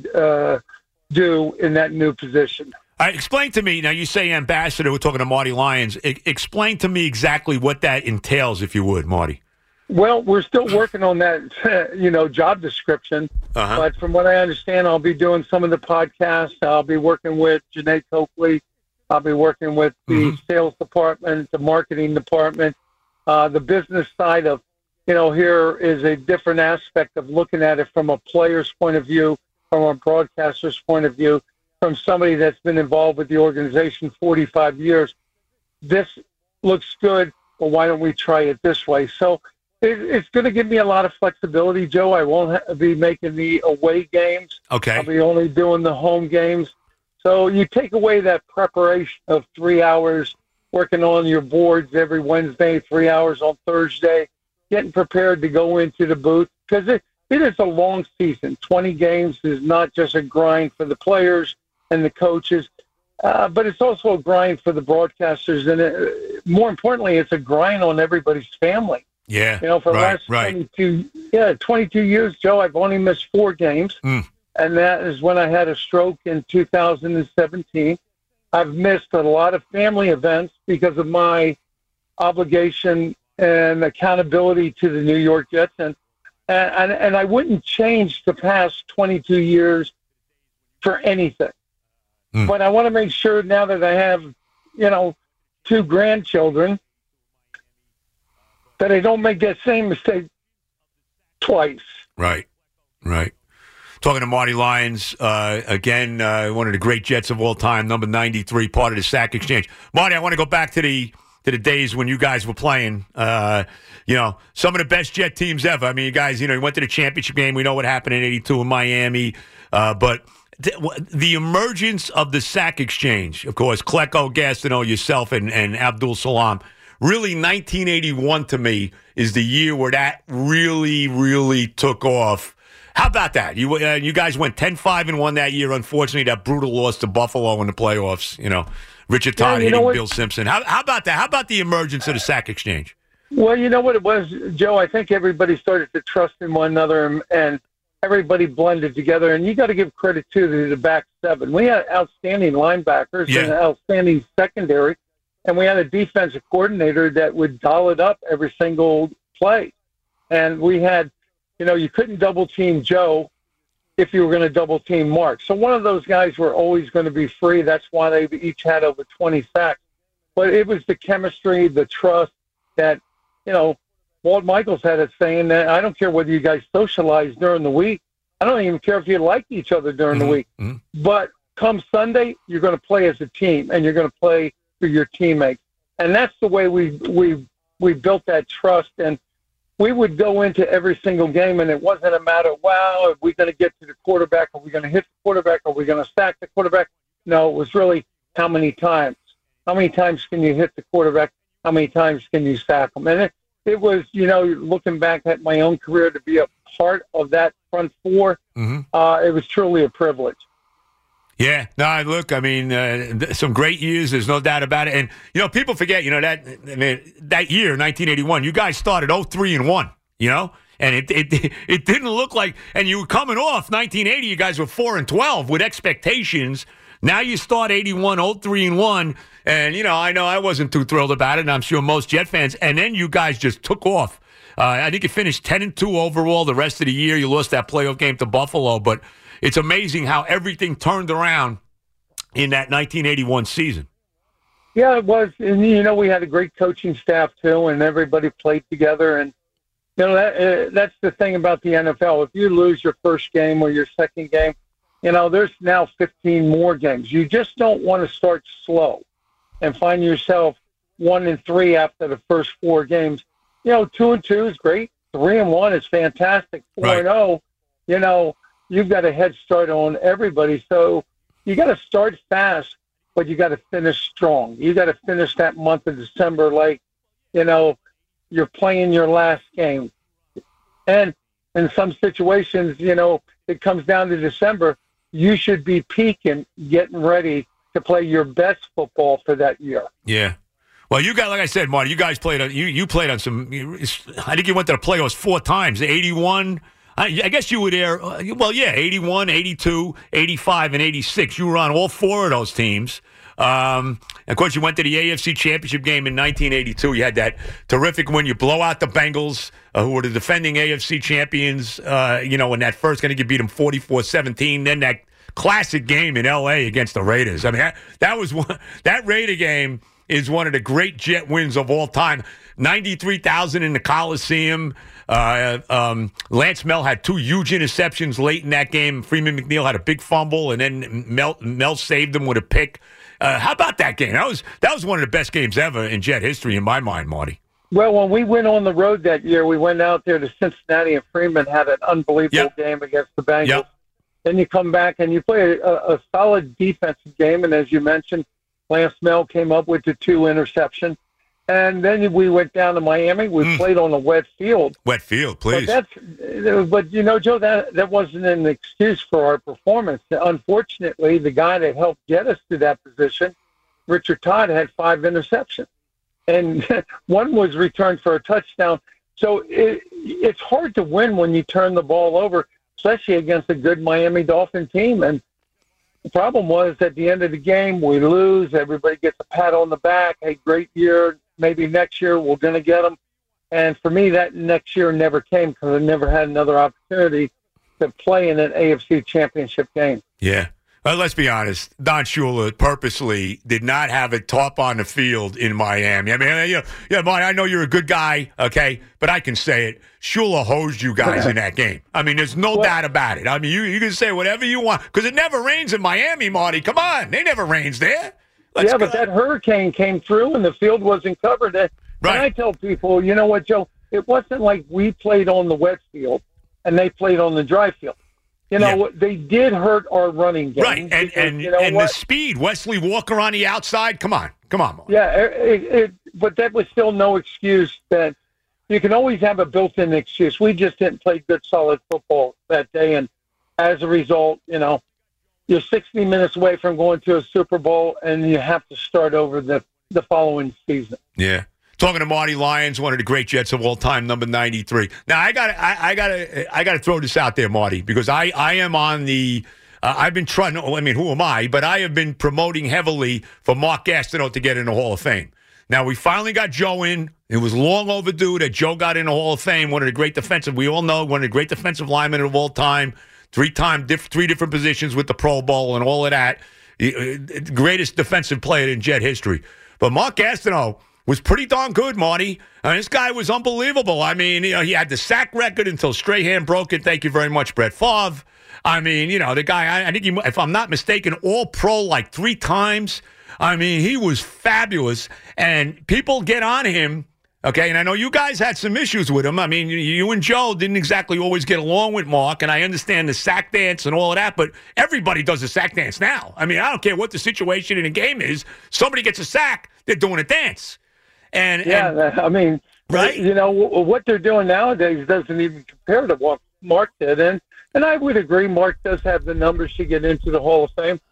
do in that new position. All right, explain to me, now you say ambassador, we're talking to Marty Lyons. Explain to me exactly what that entails, if you would, Marty. Well, we're still working on that, job description. But from what I understand, I'll be doing some of the podcasts. I'll be working with Janae Coakley. I'll be working with the sales department, the marketing department, the business side of, here is a different aspect of looking at it from a player's point of view, from a broadcaster's point of view, from somebody that's been involved with the organization 45 years. This looks good, but why don't we try it this way? So it's going to give me a lot of flexibility, Joe. I won't be making the away games. Okay. I'll be only doing the home games. So you take away that preparation of 3 hours, working on your boards every Wednesday, 3 hours on Thursday, getting prepared to go into the booth. Because it is a long season. 20 games is not just a grind for the players and the coaches, but it's also a grind for the broadcasters. And more importantly, it's a grind on everybody's family. Yeah. You know, for the last 22 years, Joe, I've only missed 4 games. And that is when I had a stroke in 2017. I've missed a lot of family events because of my obligation and accountability to the New York Jets. And I wouldn't change the past 22 years for anything. But I want to make sure now that I have, 2 grandchildren, that I don't make that same mistake twice. Right. Talking to Marty Lyons, again, one of the great Jets of all time, number 93, part of the Sack Exchange. Marty, I want to go back to the days when you guys were playing, some of the best Jet teams ever. I mean, you guys, you went to the championship game. We know what happened in 82 in Miami. But the emergence of the Sack Exchange, of course, Klecko, Gastineau, yourself, and Abdul Salam, really 1981 to me is the year where that really, really took off. How about that? You guys went 10-5-1 that year. Unfortunately, that brutal loss to Buffalo in the playoffs. Richard Todd hitting Bill Simpson. How about that? How about the emergence of the Sack Exchange? Well, you know what it was, Joe? I think everybody started to trust in one another, and everybody blended together. And you got to give credit to the back seven. We had outstanding linebackers and an outstanding secondary, and we had a defensive coordinator that would dial it up every single play. And we had, you couldn't double team Joe if you were going to double team Mark. So one of those guys were always going to be free. That's why they each had over 20 sacks. But it was the chemistry, the trust that, Walt Michaels had it saying that I don't care whether you guys socialize during the week. I don't even care if you like each other during the week. But come Sunday, you're going to play as a team, and you're going to play for your teammates. And that's the way we built that trust. And we would go into every single game, and it wasn't a matter of, are we going to get to the quarterback? Are we going to hit the quarterback? Are we going to sack the quarterback? No, it was really how many times. How many times can you hit the quarterback? How many times can you sack them? And it was, looking back at my own career, to be a part of that front four, it was truly a privilege. Yeah, no, look, I mean, some great years. There's no doubt about it. And, people forget, that year, 1981, you guys started 0-3-1, and it didn't look like, and you were coming off 1980, you guys were 4-12 with expectations. Now you start 81, 0-3-1, and, I know I wasn't too thrilled about it, and I'm sure most Jet fans, and then you guys just took off. I think you finished 10-2 overall the rest of the year. You lost that playoff game to Buffalo, but it's amazing how everything turned around in that 1981 season. Yeah, it was. And, we had a great coaching staff, too, and everybody played together. And, that's the thing about the NFL. If you lose your first game or your second game, there's now 15 more games. You just don't want to start slow and find yourself 1-3 after the first 4 games. 2-2 is great. 3-1 is fantastic. 4-0, you've got a head start on everybody. So you got to start fast, but you got to finish strong. You got to finish that month of December like, you're playing your last game. And in some situations, it comes down to December, you should be peaking, getting ready to play your best football for that year. Yeah. Well, you guys, like I said, Marty, you guys played on, you played on some, I think you went to the playoffs 4 times, 81. I guess you were there, 81, 82, 85, and 86. You were on all 4 of those teams. Of course, you went to the AFC Championship game in 1982. You had that terrific win. You blow out the Bengals, who were the defending AFC champions, in that first, I think you beat them 44-17. Then that classic game in L.A. against the Raiders. I mean, that Raider game is one of the great Jet wins of all time. 93,000 in the Coliseum. Lance Mel had 2 huge interceptions late in that game. Freeman McNeil had a big fumble, and then Mel saved them with a pick. How about that game? That was one of the best games ever in Jet history, in my mind, Marty. Well, when we went on the road that year, we went out there to Cincinnati, and Freeman had an unbelievable game against the Bengals. Yep. Then you come back and you play a solid defensive game, and as you mentioned, Lance Mel came up with the 2 interceptions. And then we went down to Miami. We played on a wet field. Wet field, please. But Joe, that wasn't an excuse for our performance. Unfortunately, the guy that helped get us to that position, Richard Todd, had 5 interceptions. And one was returned for a touchdown. So it's hard to win when you turn the ball over, especially against a good Miami Dolphin team. And the problem was at the end of the game, we lose. Everybody gets a pat on the back. Hey, great year. Maybe next year we're going to get them. And for me, that next year never came because I never had another opportunity to play in an AFC championship game. Yeah. Let's be honest. Don Shula purposely did not have it top on the field in Miami. I mean, Marty, I know you're a good guy, okay, but I can say it. Shula hosed you guys in that game. I mean, there's no doubt about it. I mean, you can say whatever you want because it never rains in Miami, Marty. Come on. They never rains there. Let's go. But that hurricane came through and the field wasn't covered. And I tell people, you know what, Joe? It wasn't like we played on the wet field and they played on the dry field. You know, they did hurt our running game. Right, and the speed. Wesley Walker on the outside. Come on. Mark. Yeah, but that was still no excuse that you can always have a built-in excuse. We just didn't play good, solid football that day, and as a result, you're 60 minutes away from going to a Super Bowl, and you have to start over the following season. Yeah. Talking to Marty Lyons, one of the great Jets of all time, number 93. Now I gotta throw this out there, Marty, because I am on the. I've been trying. I mean, who am I? But I have been promoting heavily for Mark Gastineau to get in the Hall of Fame. Now we finally got Joe in. It was long overdue that Joe got in the Hall of Fame. One of the great defensive. We all know one of the great defensive linemen of all time. Three different positions with the Pro Bowl and all of that. Greatest defensive player in Jet history. But Mark Gastineau was pretty darn good, Marty. I mean, this guy was unbelievable. I mean, he had the sack record until Strahan broke it. Thank you very much, Brett Favre. I mean, the guy, I think he, if I'm not mistaken, all-pro like 3 times. I mean, he was fabulous. And people get on him, okay? And I know you guys had some issues with him. I mean, you and Joe didn't exactly always get along with Mark, and I understand the sack dance and all of that, but everybody does a sack dance now. I mean, I don't care what the situation in a game is. Somebody gets a sack, they're doing a dance. I mean, right? What they're doing nowadays doesn't even compare to what Mark did. And I would agree, Mark does have the numbers to get into the Hall of Fame.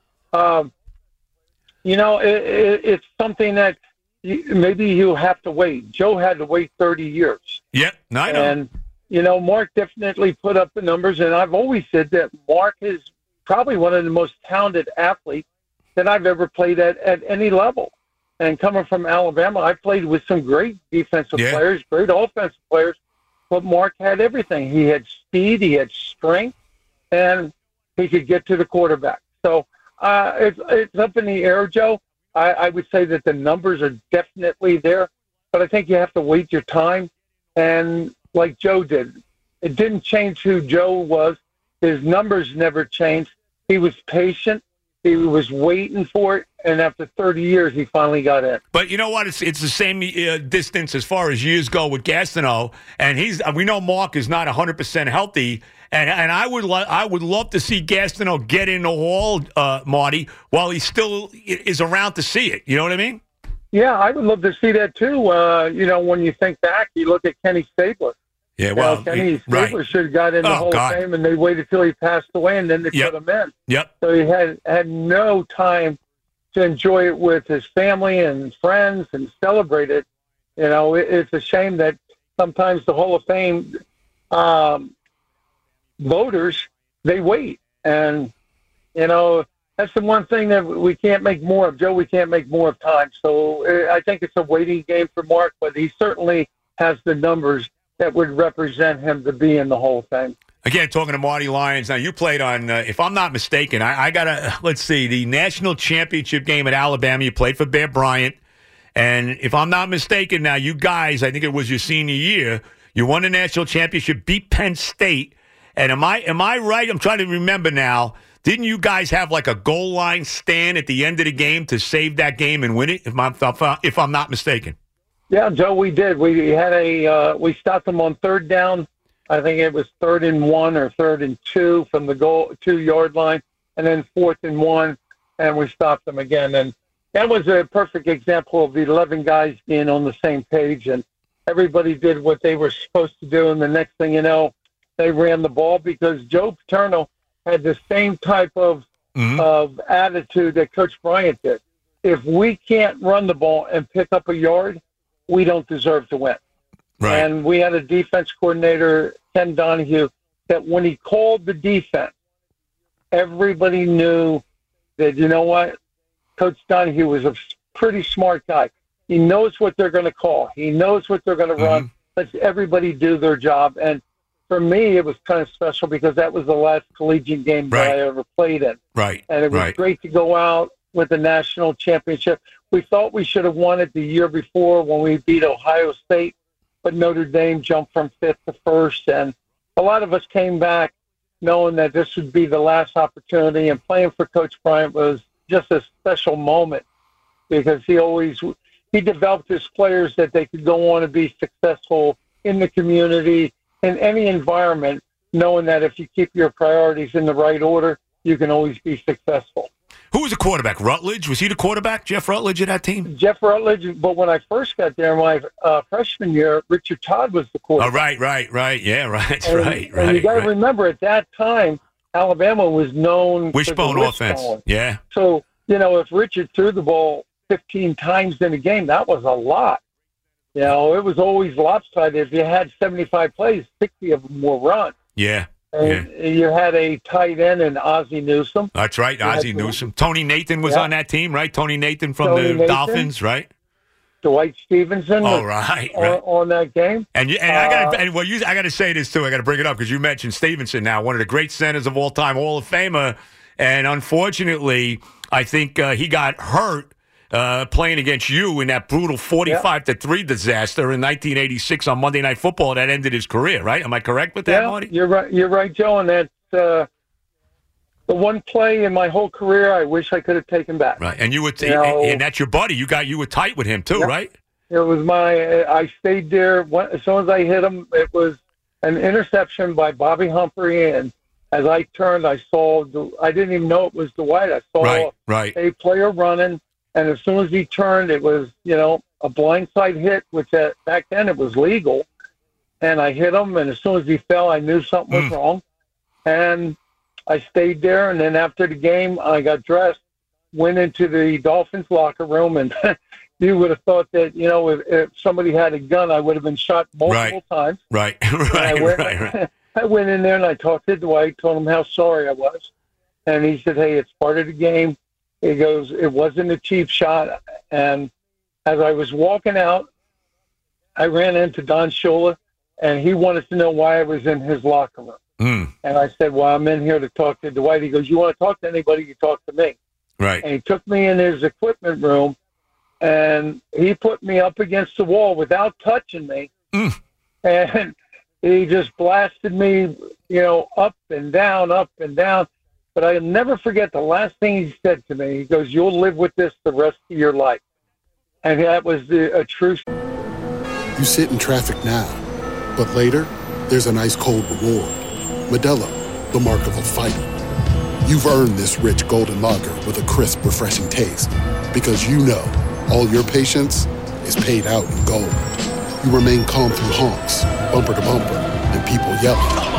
It's something that maybe he'll have to wait. Joe had to wait 30 years. Yeah, I know. And, Mark definitely put up the numbers. And I've always said that Mark is probably one of the most talented athletes that I've ever played at any level. And coming from Alabama, I played with some great defensive players, great offensive players, but Mark had everything. He had speed, he had strength, and he could get to the quarterback. So it's up in the air, Joe. I would say that the numbers are definitely there, but I think you have to wait your time. And like Joe did, it didn't change who Joe was. His numbers never changed. He was patient. He was waiting for it, and after 30 years, he finally got in. But you know what? It's the same distance as far as years go with Gastineau, and we know Mark is not 100% healthy, and I would love to see Gastineau get in the Hall, Marty, while he still is around to see it. You know what I mean? Yeah, I would love to see that too. When you think back, you look at Kenny Stabler. Yeah, well, Kenny Stabler should have got in the Hall of Fame, and they waited till he passed away, and then they put him in. Yep. So he had no time to enjoy it with his family and friends and celebrate it. It's a shame that sometimes the Hall of Fame voters, they wait. And, that's the one thing that we can't make more of. Joe, we can't make more of time. So I think it's a waiting game for Mark, but he certainly has the numbers that would represent him to be in the Hall of Fame. Again, talking to Marty Lyons. Now, you played on, if I'm not mistaken, I got the national championship game at Alabama. You played for Bear Bryant. And if I'm not mistaken, now, you guys, I think it was your senior year, you won the national championship, beat Penn State. And am I right? I'm trying to remember now. Didn't you guys have like a goal line stand at the end of the game to save that game and win it, if I'm not mistaken? Yeah, Joe, we did. We had we stopped them on third down. I think it was 3rd and 1 or 3rd and 2 from the 2-yard line, and then 4th and 1, and we stopped them again. And that was a perfect example of the 11 guys being on the same page, and everybody did what they were supposed to do. And the next thing you know, they ran the ball because Joe Paterno had the same type of attitude that Coach Bryant did. If we can't run the ball and pick up a yard, we don't deserve to win. Right. And we had a defense coordinator, Ken Donahue, that when he called the defense, everybody knew that, you know what, Coach Donahue was a pretty smart guy. He knows what they're going to call. He knows what they're going to run. Lets everybody do their job. And for me, it was kind of special because that was the last collegiate game that I ever played in. Right. And it was great to go out with the national championship. We thought we should have won it the year before when we beat Ohio State, but Notre Dame jumped from 5th to 1st. And a lot of us came back knowing that this would be the last opportunity. And playing for Coach Bryant was just a special moment because he developed his players that they could go on and be successful in the community, in any environment, knowing that if you keep your priorities in the right order, you can always be successful. Who was the quarterback? Rutledge? Was he the quarterback, Jeff Rutledge, of that team? Jeff Rutledge, but when I first got there, my freshman year, Richard Todd was the quarterback. Oh, right. Yeah, right. And you got to remember, at that time, Alabama was known wishbone for the offense. Wishbone. Yeah. So, if Richard threw the ball 15 times in a game, that was a lot. It was always lopsided. If you had 75 plays, 60 of them were run. Yeah. And you had a tight end in Ozzie Newsome. That's right, Ozzie Newsome. Tony Nathan was on that team, right? Tony Nathan from the Dolphins, right? Dwight Stevenson on that game. And I got to say this, too. I got to bring it up because you mentioned Stevenson now, one of the great centers of all time, Hall of Famer. And unfortunately, I think he got hurt playing against you in that brutal 45-3 disaster in 1986 on Monday Night Football that ended his career, right? Am I correct with that, Marty? You're right, Joe. And that's the one play in my whole career I wish I could have taken back. Right, and you were, and that's your buddy. You were tight with him too, right? It was I stayed there. As soon as I hit him, it was an interception by Bobby Humphrey, and as I turned, I didn't even know it was Dwight. I saw a player running. And as soon as he turned, it was, a blindside hit, which back then it was legal. And I hit him, and as soon as he fell, I knew something was wrong. And I stayed there, and then after the game, I got dressed, went into the Dolphins locker room, and you would have thought that, if somebody had a gun, I would have been shot multiple times. Right. I went in there, and I talked to Dwight, told him how sorry I was. And he said, hey, it's part of the game. He goes, it wasn't a cheap shot. And as I was walking out, I ran into Don Shula, and he wanted to know why I was in his locker room. And I said, well, I'm in here to talk to Dwight. He goes, you want to talk to anybody, you talk to me. Right. And he took me in his equipment room, and he put me up against the wall without touching me. And he just blasted me, up and down, up and down. But I'll never forget the last thing he said to me. He goes, you'll live with this the rest of your life. And that was a true. You sit in traffic now, but later, there's an ice cold reward. Modelo, the mark of a fighter. You've earned this rich golden lager with a crisp, refreshing taste. Because all your patience is paid out in gold. You remain calm through honks, bumper to bumper, and people yelling.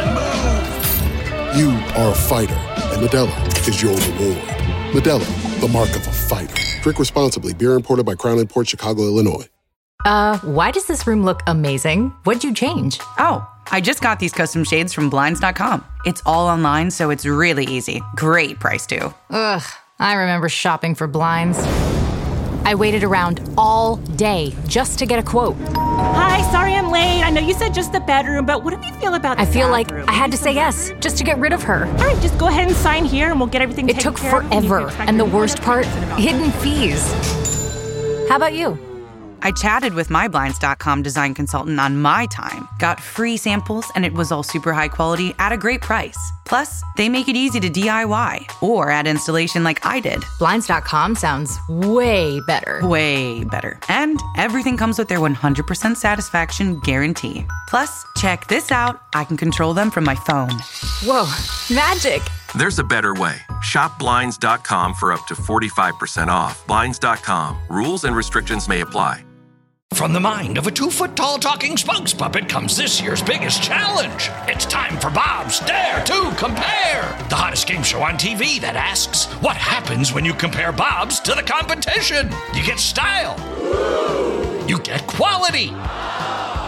You are a fighter, and Modelo is your reward. Modelo, the mark of a fighter. Drink responsibly. Beer imported by Crown Imports, Chicago, Illinois. Why does this room look amazing? What'd you change? Oh, I just got these custom shades from Blinds.com. It's all online, so it's really easy. Great price, too. Ugh, I remember shopping for blinds. I waited around all day just to get a quote. Hi, sorry I'm late. I know you said just the bedroom, but what do you feel about the I feel bathroom? like I had to say yes just to get rid of her. All right, just go ahead and sign here and we'll get everything taken care of. It took forever. And the worst part, hidden fees. How about you? I chatted with my Blinds.com design consultant on my time, got free samples, and it was all super high quality at a great price. Plus, they make it easy to DIY or add installation like I did. Blinds.com sounds way better. Way better. And everything comes with their 100% satisfaction guarantee. Plus, check this out. I can control them from my phone. Whoa, magic. There's a better way. Shop Blinds.com for up to 45% off. Blinds.com. Rules and restrictions may apply. From the mind of a 2-foot-tall talking spokes puppet comes this year's biggest challenge. It's time for Bob's Dare to Compare, the hottest game show on TV that asks, what happens when you compare Bob's to the competition? You get style. You get quality.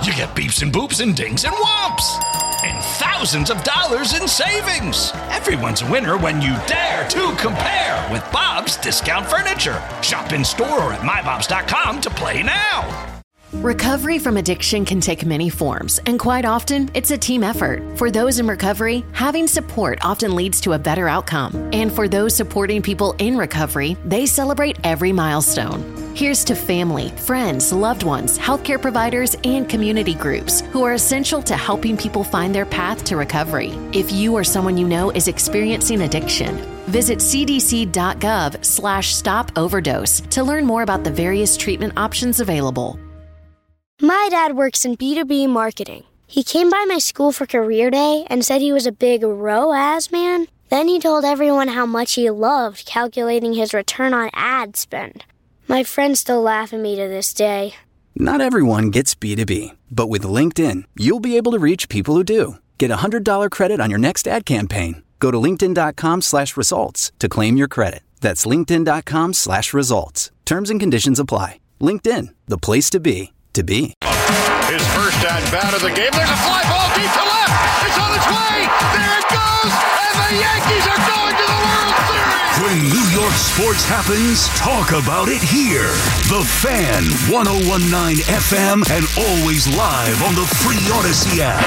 You get beeps and boops and dings and whomps. And thousands of dollars in savings. Everyone's a winner when you dare to compare with Bob's Discount Furniture. Shop in store or at mybobs.com to play now. Recovery from addiction can take many forms, and quite often, it's a team effort. For those in recovery, having support often leads to a better outcome. And for those supporting people in recovery, they celebrate every milestone. Here's to family, friends, loved ones, healthcare providers, and community groups who are essential to helping people find their path to recovery. If you or someone you know is experiencing addiction, visit cdc.gov/stop overdose to learn more about the various treatment options available. My dad works in B2B marketing. He came by my school for career day and said he was a big ROAS man. Then he told everyone how much he loved calculating his return on ad spend. My friends still laugh at me to this day. Not everyone gets B2B, but with LinkedIn, you'll be able to reach people who do. Get a $100 credit on your next ad campaign. Go to linkedin.com/results to claim your credit. That's linkedin.com/results. Terms and conditions apply. LinkedIn, the place to be. His first at-bat of the game. There's a fly ball deep to left. It's on its way. There it goes. And the Yankees are going to the World Series. When New York sports happens, talk about it here. The Fan, 101.9 FM, and always live on the free Odyssey app.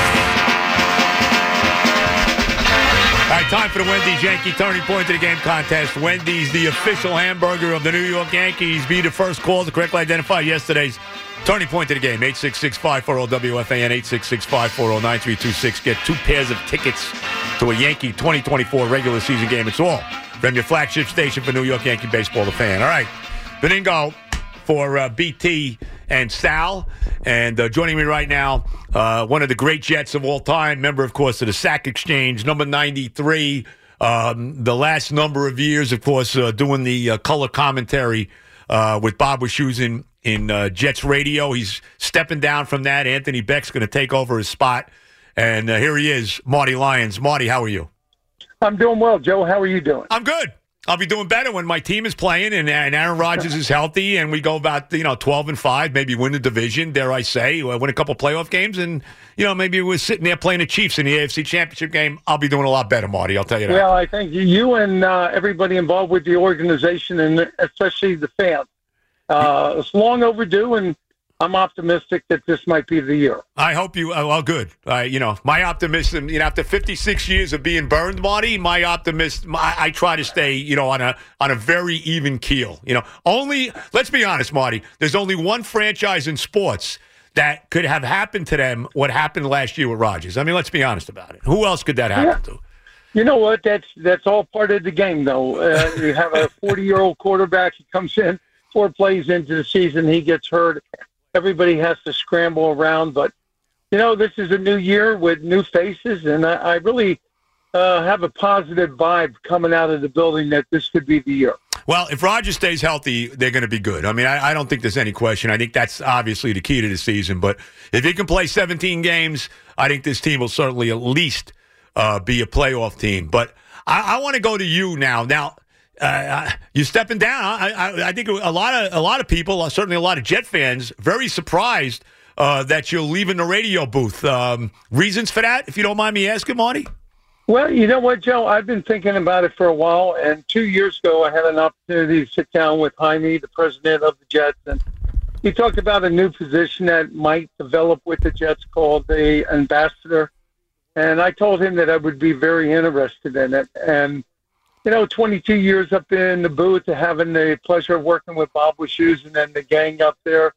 All right, time for the Wendy's Yankee Turning Point of the Game contest. Wendy's, the official hamburger of the New York Yankees. Be the first call to correctly identify yesterday's turning point of the game. 866-540-WFAN, 866-540-9326. Get 2 pairs of tickets to a Yankee 2024 regular season game. It's all from your flagship station for New York Yankee baseball, The Fan. All right, Beningo for BT and Sal. And joining me right now, one of the great Jets of all time, member, of course, of the Sack Exchange, number 93. The last number of years, of course, doing the color commentary with Bob Wischusen in Jets radio. He's stepping down from that. Anthony Beck's going to take over his spot. And here he is, Marty Lyons. Marty, how are you? I'm doing well, Joe. How are you doing? I'm good. I'll be doing better when my team is playing and Aaron Rodgers is healthy and we go about 12-5, maybe win the division, dare I say, win a couple playoff games, and maybe we're sitting there playing the Chiefs in the AFC Championship game. I'll be doing a lot better, Marty. I'll tell you that. Well, I think you and everybody involved with the organization, and especially the fans, it's long overdue, and I'm optimistic that this might be the year. I hope you. Well, good. My optimism. After 56 years of being burned, Marty, my optimism. I try to stay, on a very even keel. Only. Let's be honest, Marty. There's only one franchise in sports that could have happened to them what happened last year with Rodgers. I mean, let's be honest about it. Who else could that happen to? You know what? That's all part of the game, though. You have a 40-year-old quarterback. He comes in 4 plays into the season, he gets hurt. Everybody has to scramble around, but this is a new year with new faces, and I really have a positive vibe coming out of the building that this could be the year. Well, if Rodgers stays healthy, they're going to be good. I mean, I don't think there's any question. I think that's obviously the key to the season. But if he can play 17 games, I think this team will certainly at least be a playoff team. But I want to go to you now. Now, you're stepping down. I think a lot of people, certainly a lot of Jet fans, very surprised that you're leaving the radio booth. Reasons for that, if you don't mind me asking, Marty? Well, you know what, Joe? I've been thinking about it for a while, and 2 years ago I had an opportunity to sit down with Jaime, the president of the Jets, and he talked about a new position that might develop with the Jets called the ambassador. And I told him that I would be very interested in it. And 22 years up in the booth, having the pleasure of working with Bob Wischusen and the gang up there.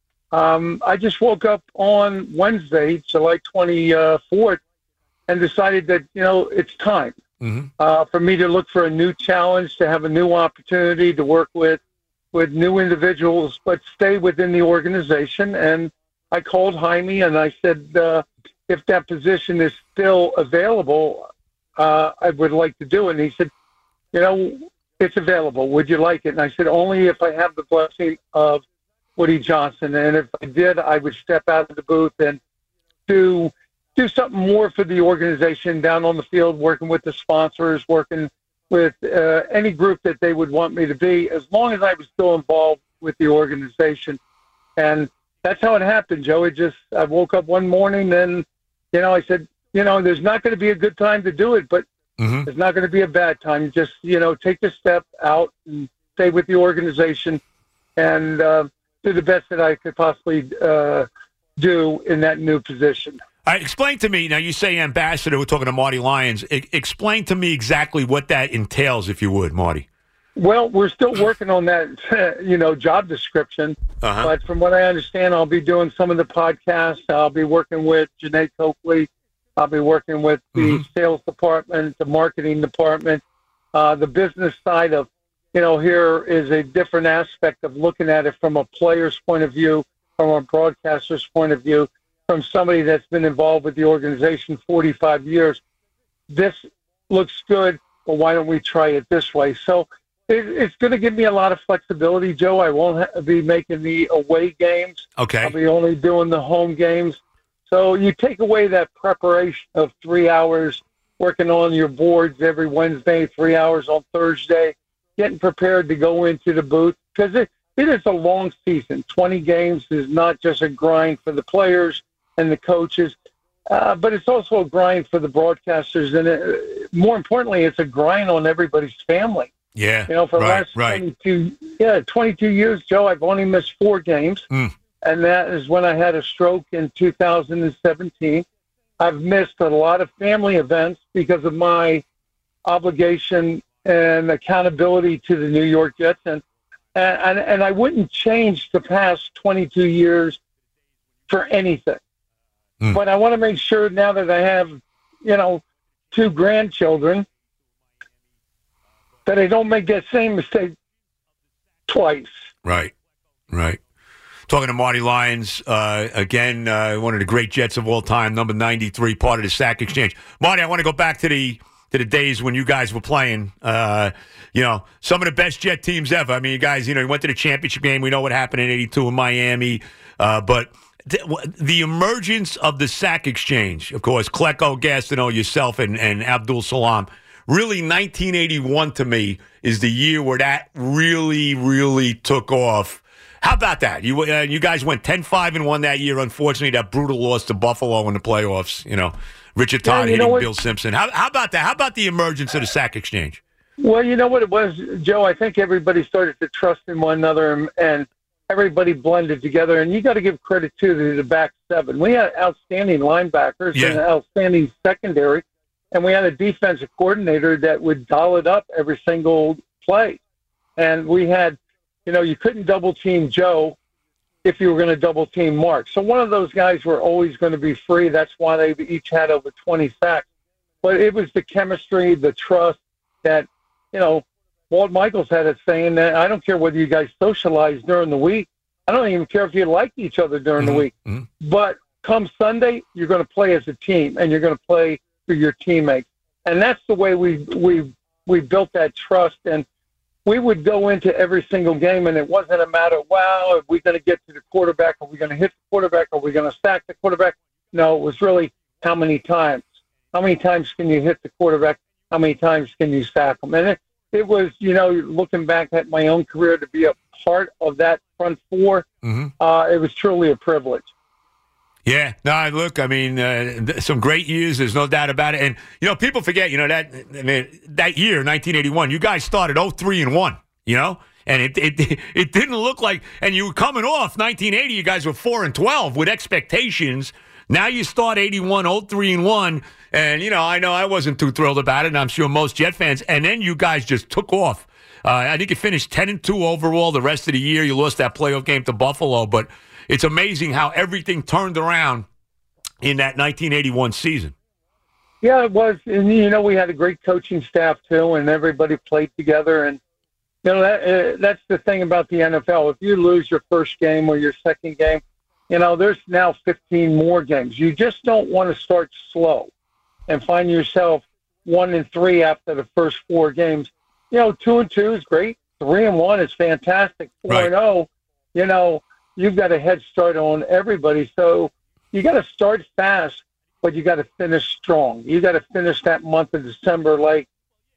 I just woke up on Wednesday, July 24th, and decided that, it's time for me to look for a new challenge, to have a new opportunity to work with new individuals, but stay within the organization. And I called Jaime and I said, if that position is still available, I would like to do it. And he said, it's available. Would you like it? And I said, only if I have the blessing of Woody Johnson. And if I did, I would step out of the booth and do something more for the organization down on the field, working with the sponsors, working with any group that they would want me to be, as long as I was still involved with the organization. And that's how it happened, Joe. I woke up one morning and, I said, there's not going to be a good time to do it, but there's not going to be a bad time. Just, take the step out and stay with the organization and do the best that I could possibly do in that new position. Explain to me, now you say ambassador, we're talking to Marty Lyons. Explain to me exactly what that entails, if you would, Marty. Well, we're still working on that, job description. But from what I understand, I'll be doing some of the podcasts. I'll be working with Janae Coakley. I'll be working with the sales department, the marketing department, the business side of, here is a different aspect of looking at it from a player's point of view, from a broadcaster's point of view, from somebody that's been involved with the organization 45 years. This looks good, but why don't we try it this way? So it's going to give me a lot of flexibility, Joe. I won't be making the away games. Okay. I'll be only doing the home games. So you take away that preparation of 3 hours, working on your boards every Wednesday, 3 hours on Thursday, getting prepared to go into the booth. Because it is a long season. 20 games is not just a grind for the players and the coaches, but it's also a grind for the broadcasters. And more importantly, it's a grind on everybody's family. Yeah, for the last 22 years, Joe, I've only missed 4 games. And that is when I had a stroke in 2017. I've missed a lot of family events because of my obligation and accountability to the New York Jets. And I wouldn't change the past 22 years for anything. But I want to make sure now that I have, 2 grandchildren, that I don't make that same mistake twice. Right. Talking to Marty Lyons, again, one of the great Jets of all time, number 93, part of the Sack Exchange. Marty, I want to go back to the days when you guys were playing, some of the best Jet teams ever. I mean, you guys, you went to the championship game. We know what happened in 82 in Miami. But the emergence of the Sack Exchange, of course, Klecko, Gastineau, yourself, and Abdul Salam. Really, 1981 to me is the year where that really, really took off. How about that? You guys went 10-5-1 that year. Unfortunately, that brutal loss to Buffalo in the playoffs. Richard Todd hitting Bill Simpson. How about that? How about the emergence of the Sack Exchange? Well, you know what it was, Joe? I think everybody started to trust in one another, and everybody blended together. And you got to give credit to the back seven. We had outstanding linebackers and an outstanding secondary. And we had a defensive coordinator that would dial it up every single play. And we had, you couldn't double-team Joe if you were going to double-team Mark. So one of those guys were always going to be free. That's why they each had over 20 sacks. But it was the chemistry, the trust that, Walt Michaels had a saying that I don't care whether you guys socialize during the week. I don't even care if you like each other during the week. But come Sunday, you're going to play as a team, and you're going to play for your teammates. And that's the way we built that trust. And we would go into every single game, and it wasn't a matter of, are we going to get to the quarterback? Are we going to hit the quarterback? Are we going to sack the quarterback? No, it was really how many times. How many times can you hit the quarterback? How many times can you sack them? And it was, looking back at my own career, to be a part of that front four, it was truly a privilege. Yeah, no, look, I mean, some great years. There's no doubt about it. And, people forget, that year, 1981, you guys started 0-3-1, and it didn't look like, and you were coming off 1980, you guys were 4-12 with expectations. Now you start 81, 0-3-1, and, I know I wasn't too thrilled about it, and I'm sure most Jet fans, and then you guys just took off. I think you finished 10-2 overall the rest of the year. You lost that playoff game to Buffalo, but it's amazing how everything turned around in that 1981 season. Yeah, it was. And, we had a great coaching staff, too, and everybody played together. And, that's the thing about the NFL. If you lose your first game or your second game, there's now 15 more games. You just don't want to start slow and find yourself 1-3 after the first 4 games. 2-2 is great. 3-1 is fantastic. 4-0, you've got a head start on everybody. So you got to start fast, but you got to finish strong. You got to finish that month of December like,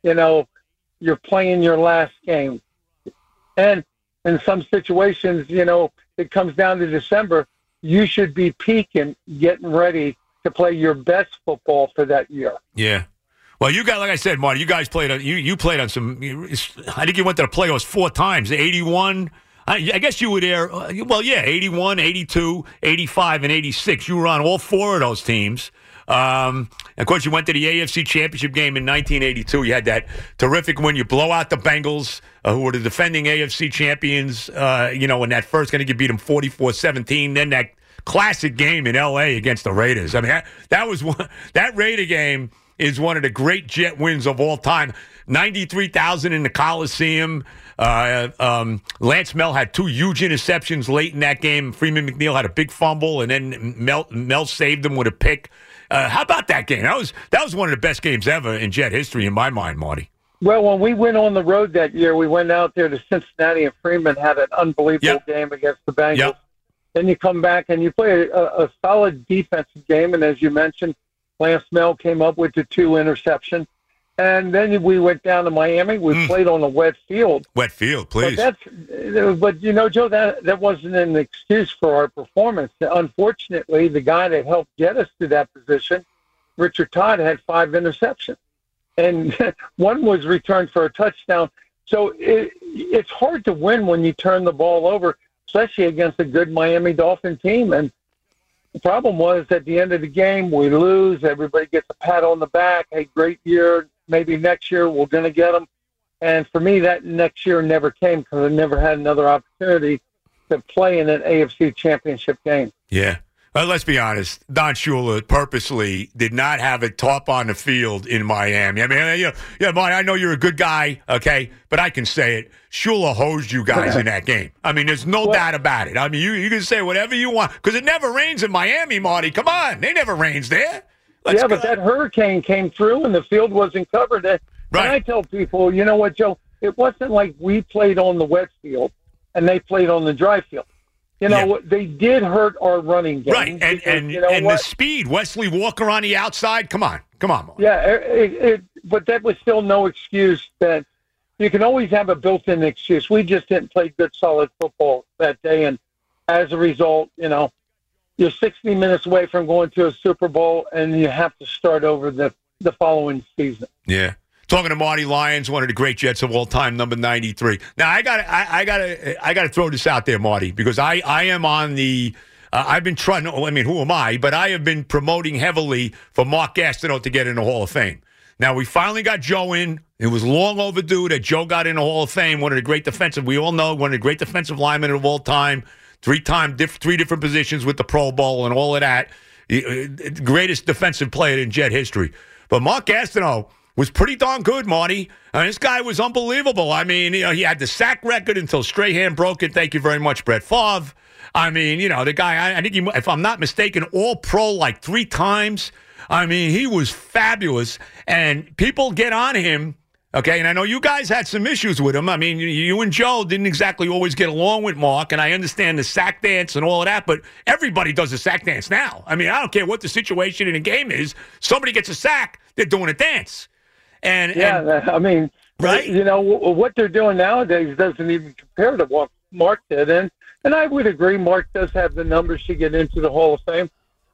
you're playing your last game. And in some situations, it comes down to December, you should be peaking, getting ready to play your best football for that year. Yeah. Well, you guys, like I said, Marty, you guys played on. You played on some. I think you went to the playoffs 4 times. 81. I guess you were there. Well, yeah, 81, 82, 85, and 86. You were on all 4 of those teams. Of course, you went to the AFC Championship game in 1982. You had that terrific win. You blow out the Bengals, who were the defending AFC champions, in that first game. You beat them 44-17. Then that classic game in L.A. against the Raiders. I mean, that Raider game is one of the great Jet wins of all time. 93,000 in the Coliseum. Lance Mel had 2 huge interceptions late in that game. Freeman McNeil had a big fumble, and then Mel saved them with a pick. How about that game? That was one of the best games ever in Jet history, in my mind, Marty. Well, when we went on the road that year, we went out there to Cincinnati, and Freeman had an unbelievable game against the Bengals. Yep. Then you come back and you play a solid defensive game, and as you mentioned, Lance Mel came up with the 2 interceptions. And then we went down to Miami. We played on a wet field. Wet field, please. But Joe, that wasn't an excuse for our performance. Unfortunately, the guy that helped get us to that position, Richard Todd, had 5 interceptions. And 1 was returned for a touchdown. So it's hard to win when you turn the ball over, especially against a good Miami Dolphin team. And the problem was, at the end of the game, we lose. Everybody gets a pat on the back. Hey, great year. Maybe next year we're going to get them. And for me, that next year never came because I never had another opportunity to play in an AFC Championship game. Yeah. Well, let's be honest. Don Shula purposely did not have a top on the field in Miami. I mean, Marty, I know you're a good guy, okay, but I can say it. Shula hosed you guys in that game. I mean, there's no doubt about it. I mean, you can say whatever you want because it never rains in Miami, Marty. Come on. They never rains there. But that hurricane came through and the field wasn't covered. And I tell people, you know what, Joe? It wasn't like we played on the wet field and they played on the dry field. They did hurt our running game. Right, and the speed. Wesley Walker on the outside. Come on. Mark. Yeah, but that was still no excuse. That you can always have a built-in excuse. We just didn't play good, solid football that day, and as a result, you're 60 minutes away from going to a Super Bowl, and you have to start over the following season. Yeah. Talking to Marty Lyons, one of the great Jets of all time, number 93. Now, I gotta throw this out there, Marty, because I am on the I've been trying, I mean, who am I? But I have been promoting heavily for Mark Gastineau to get in the Hall of Fame. Now, we finally got Joe in. It was long overdue that Joe got in the Hall of Fame, one of the great defensive, we all know, one of the great defensive linemen of all time, 3 different positions with the Pro Bowl and all of that. Greatest defensive player in Jet history. But Mark Gastineau was pretty darn good, Marty. I mean, this guy was unbelievable. I mean, he had the sack record until Strahan broke it. Thank you very much, Brett Favre. I mean, the guy, I think he, if I'm not mistaken, All-Pro like 3 times. I mean, he was fabulous. And people get on him, okay? And I know you guys had some issues with him. I mean, you and Joe didn't exactly always get along with Mark, and I understand the sack dance and all of that, but everybody does a sack dance now. I mean, I don't care what the situation in a game is. Somebody gets a sack, they're doing a dance. I mean, right? What they're doing nowadays doesn't even compare to what Mark did. And I would agree, Mark does have the numbers to get into the Hall of Fame.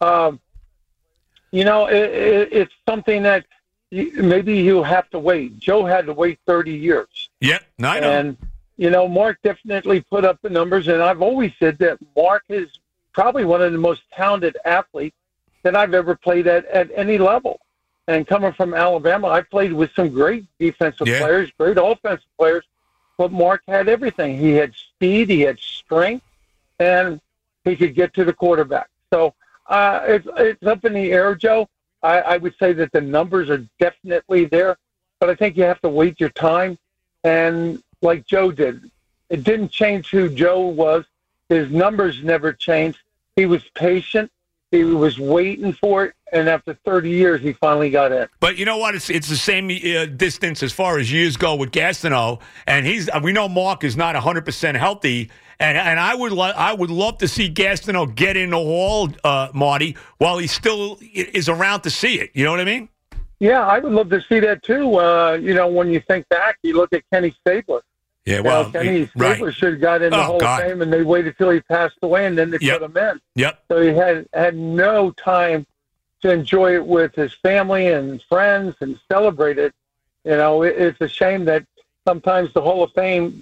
It's something that maybe you'll have to wait. Joe had to wait 30 years. Yeah, I know. And, Mark definitely put up the numbers. And I've always said that Mark is probably one of the most talented athletes that I've ever played at any level. And coming from Alabama, I played with some great defensive players, great offensive players, but Mark had everything. He had speed, he had strength, and he could get to the quarterback. So it's up in the air, Joe. I would say that the numbers are definitely there, but I think you have to wait your time. And like Joe did, it didn't change who Joe was. His numbers never changed. He was patient. He was waiting for it, and after 30 years, he finally got in. But you know what? It's the same distance as far as years go with Gastineau, and we know Mark is not 100% healthy, and I would love to see Gastineau get in the Hall, Marty, while he still is around to see it. You know what I mean? Yeah, I would love to see that too. When you think back, you look at Kenny Stabler. Yeah, well, Kenny right. Stabler should have got in the Hall of Fame, and they waited till he passed away, and then they put him in. Yep. So he had no time to enjoy it with his family and friends and celebrate it. You know, it's a shame that sometimes the Hall of Fame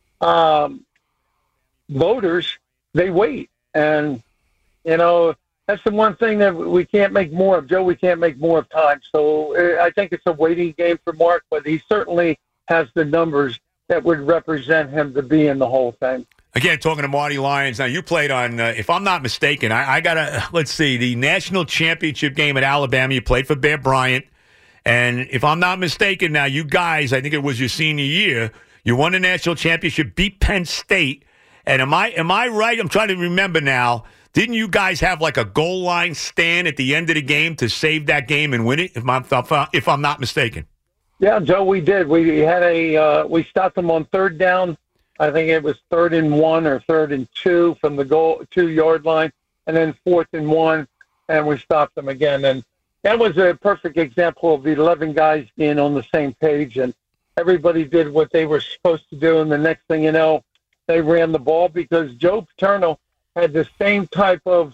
voters, they wait. And, you know, that's the one thing that we can't make more of. Joe, we can't make more of time. So I think it's a waiting game for Mark, but he certainly has the numbers that would represent him to be in the Hall of Fame. Again, talking to Marty Lyons. Now, you played on, if I'm not mistaken, I got let's see, the national championship game at Alabama. You played for Bear Bryant. And if I'm not mistaken now, you guys, I think it was your senior year, you won the national championship, beat Penn State. And am I right? I'm trying to remember now. Didn't you guys have like a goal line stand at the end of the game to save that game and win it, if I'm not mistaken? Yeah, Joe, we did. We had we stopped them on third down. I think it was 3rd and 1 or 3rd and 2 from the 2-yard line, and then 4th and 1, and we stopped them again. And that was a perfect example of the 11 guys being on the same page, and everybody did what they were supposed to do. And the next thing you know, they ran the ball because Joe Paterno had the same type of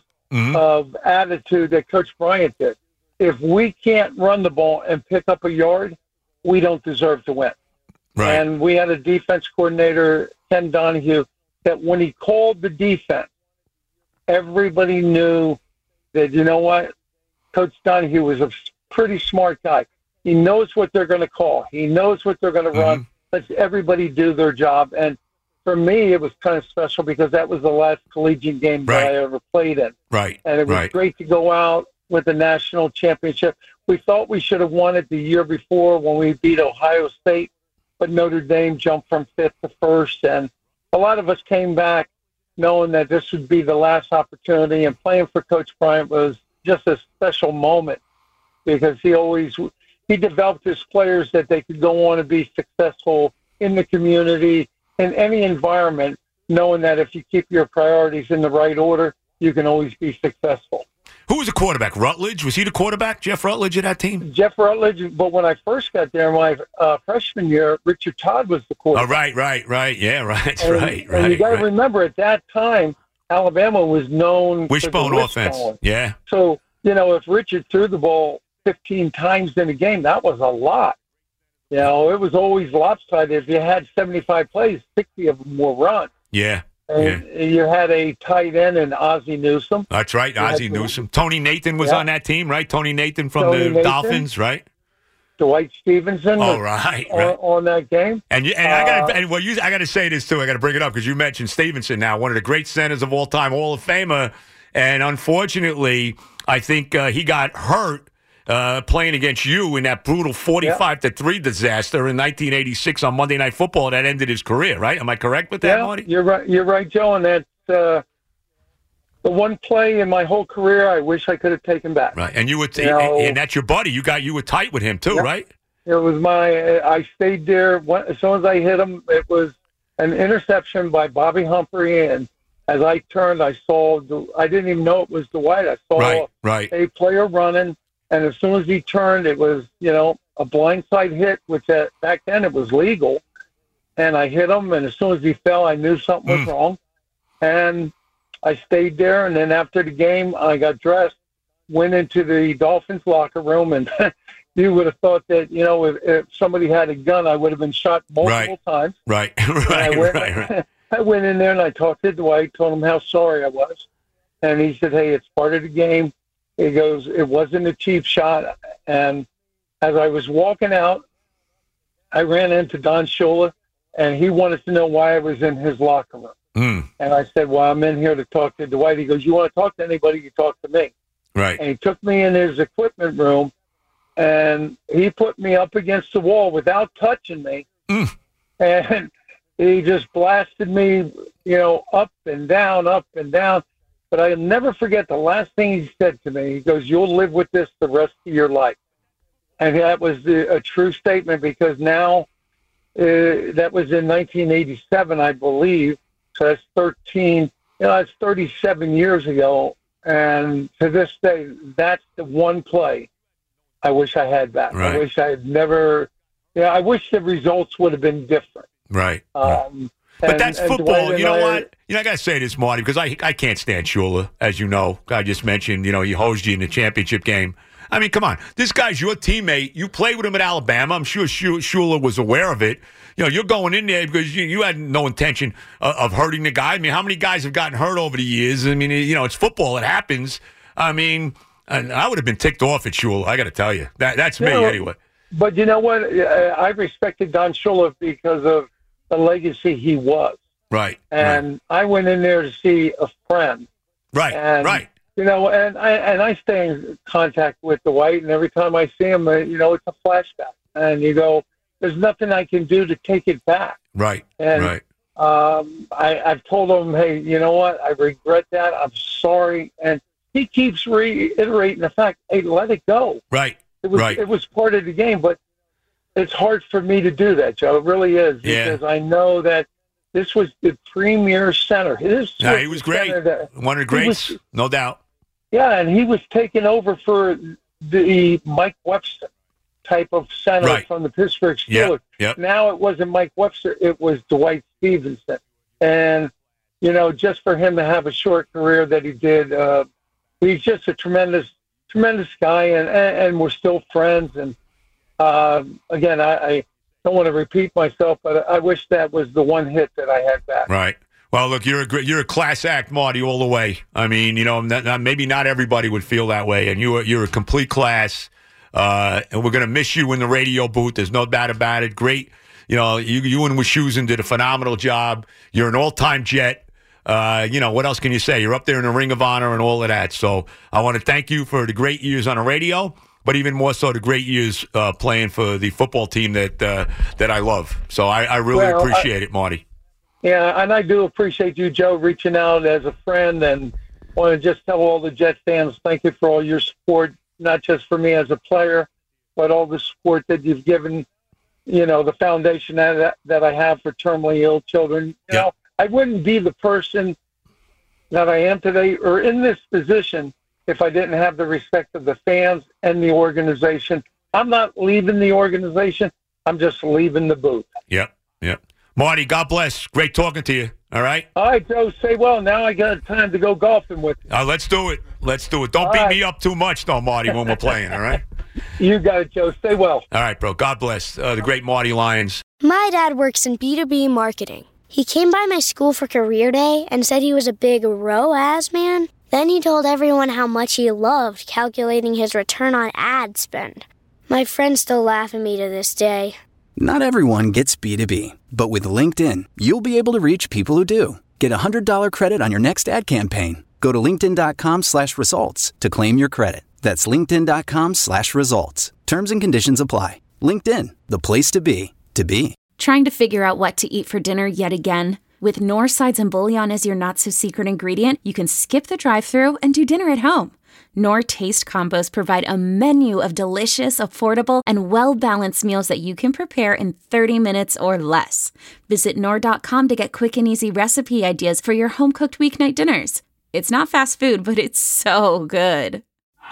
attitude that Coach Bryant did. If we can't run the ball and pick up a yard, we don't deserve to win. Right. And we had a defense coordinator, Ken Donahue, that when he called the defense, everybody knew that, you know what, Coach Donahue was a pretty smart guy. He knows what they're going to call. He knows what they're going to run. Let's everybody do their job. And for me, it was kind of special because that was the last collegiate game that I ever played in. Right. And it was great to go out with the national championship. We thought we should have won it the year before when we beat Ohio State, but Notre Dame jumped from 5th to 1st. And a lot of us came back knowing that this would be the last opportunity. And playing for Coach Bryant was just a special moment because he developed his players that they could go on and be successful in the community, in any environment, knowing that if you keep your priorities in the right order, you can always be successful. Who was the quarterback? Rutledge? Was he the quarterback, Jeff Rutledge, of that team? Jeff Rutledge, but when I first got there, my freshman year, Richard Todd was the quarterback. Oh, right. Yeah, right. And you got to remember, at that time, Alabama was known wishbone for the offense. Wishbone. Yeah. So, you know, if Richard threw the ball 15 times in a game, that was a lot. You know, it was always lopsided. If you had 75 plays, 60 of them were run. Yeah. And you had a tight end in Ozzie Newsome. That's right, Ozzie Newsome. Tony Nathan was on that team, right? Tony Nathan from the Dolphins, right? Dwight Stevenson was on that game. And I got to say this, too. I got to bring it up because you mentioned Stevenson now, one of the great centers of all time, Hall of Famer. And unfortunately, I think he got hurt playing against you in that brutal 45-3 disaster in 1986 on Monday Night Football that ended his career, right? Am I correct with that, Marty? You're right, Joe. And that's the one play in my whole career I wish I could have taken back. Right, and and that's your buddy. You were tight with him too, right? It was I stayed there. As soon as I hit him, it was an interception by Bobby Humphrey, and as I turned, I didn't even know it was Dwight. I saw a player running. And as soon as he turned, it was, you know, a blindside hit, which back then it was legal. And I hit him, and as soon as he fell, I knew something was wrong. And I stayed there, and then after the game, I got dressed, went into the Dolphins locker room, and you would have thought that, you know, if somebody had a gun, I would have been shot multiple times. Right. I went in there, and I talked to Dwight, told him how sorry I was. And he said, hey, it's part of the game. He goes, it wasn't a cheap shot. And as I was walking out, I ran into Don Shula, and he wanted to know why I was in his locker room. And I said, well, I'm in here to talk to Dwight. He goes, you want to talk to anybody, you talk to me. Right. And he took me in his equipment room, and he put me up against the wall without touching me. And he just blasted me, you know, up and down. But I'll never forget the last thing he said to me. He goes, you'll live with this the rest of your life. And that was a true statement because now that was in 1987, I believe. So that's 37 years ago. And to this day, that's the one play I wish I had back. Right. I wish I had never, I wish the results would have been different. Right. But that's football. You know what? I got to say this, Marty, because I can't stand Shula, as you know. I just mentioned, he hosed you in the championship game. I mean, come on. This guy's your teammate. You played with him at Alabama. I'm sure Shula was aware of it. You're going in there because you had no intention of hurting the guy. I mean, how many guys have gotten hurt over the years? I mean, it's football. It happens. I mean, and I would have been ticked off at Shula. I got to tell you. That's me anyway. But you know what? I respected Don Shula because of the legacy he was. Right. And I went in there to see a friend. Right. And, right. And I stay in contact with Dwight, and every time I see him, it's a flashback. And you go, there's nothing I can do to take it back. Right. And right. I've told him, hey, you know what? I regret that. I'm sorry. And he keeps reiterating the fact, hey, let it go. Right. It was part of the game, but it's hard for me to do that, Joe. It really is, because I know that this was the premier center. He was great. One of the greats, no doubt. Yeah, and he was taking over for the Mike Webster type of center from the Pittsburgh Steelers. Yep. Now it wasn't Mike Webster, it was Dwight Stevenson. And, just for him to have a short career that he did, he's just a tremendous guy, and we're still friends. And, again, I don't want to repeat myself, but I wish that was the one hit that I had back. Right. Well, look, you're a class act, Marty, all the way. I mean, maybe not everybody would feel that way, and you're a complete class. And we're going to miss you in the radio booth. There's no doubt about it. Great. You and Wischusen did a phenomenal job. You're an all-time Jet. What else can you say? You're up there in the Ring of Honor and all of that. So I want to thank you for the great years on the radio, but even more so the great years playing for the football team that I love. So I really appreciate it, Marty. Yeah, and I do appreciate you, Joe, reaching out as a friend, and want to just tell all the Jet fans thank you for all your support, not just for me as a player, but all the support that you've given, the foundation that I have for terminally ill children. I wouldn't be the person that I am today or in this position if I didn't have the respect of the fans and the organization. I'm not leaving the organization. I'm just leaving the booth. Yep. Marty, God bless. Great talking to you. All right? All right, Joe, stay well. Now I got time to go golfing with you. Let's do it. Don't beat me up too much, though, Marty, when we're playing, all right? You got it, Joe. Stay well. All right, bro. God bless. The great Marty Lyons. My dad works in B2B marketing. He came by my school for career day and said he was a big ROAS man. Then he told everyone how much he loved calculating his return on ad spend. My friends still laugh at me to this day. Not everyone gets B2B, but with LinkedIn, you'll be able to reach people who do. Get a $100 credit on your next ad campaign. Go to linkedin.com/results to claim your credit. That's linkedin.com/results. Terms and conditions apply. LinkedIn, the place to be, to be. Trying to figure out what to eat for dinner yet again? With Knorr sides and bouillon as your not-so-secret ingredient, you can skip the drive-thru and do dinner at home. Knorr Taste Combos provide a menu of delicious, affordable, and well-balanced meals that you can prepare in 30 minutes or less. Visit Knorr.com to get quick and easy recipe ideas for your home-cooked weeknight dinners. It's not fast food, but it's so good.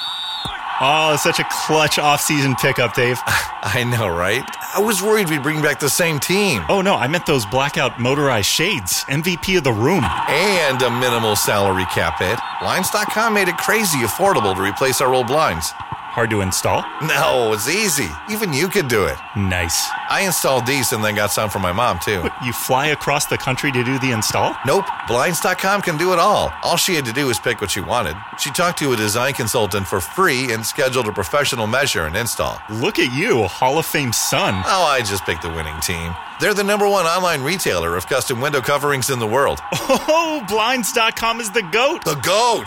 Oh, such a clutch off-season pickup, Dave. I know, right? I was worried we'd bring back the same team. Oh, no, I meant those blackout motorized shades. MVP of the room. And a minimal salary cap hit. Blinds.com made it crazy affordable to replace our old blinds. Hard to install? No, it's easy. Even you could do it. Nice. I installed these and then got some for my mom, too. But you fly across the country to do the install? Nope. Blinds.com can do it all. All she had to do was pick what she wanted. She talked to a design consultant for free and scheduled a professional measure and install. Look at you, Hall of Fame son. Oh, I just picked the winning team. They're the #1 online retailer of custom window coverings in the world. Oh, Blinds.com is the GOAT. The GOAT.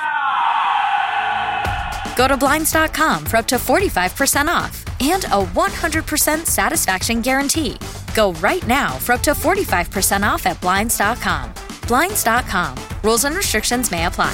Go to Blinds.com for up to 45% off and a 100% satisfaction guarantee. Go right now for up to 45% off at Blinds.com. Blinds.com. Rules and restrictions may apply.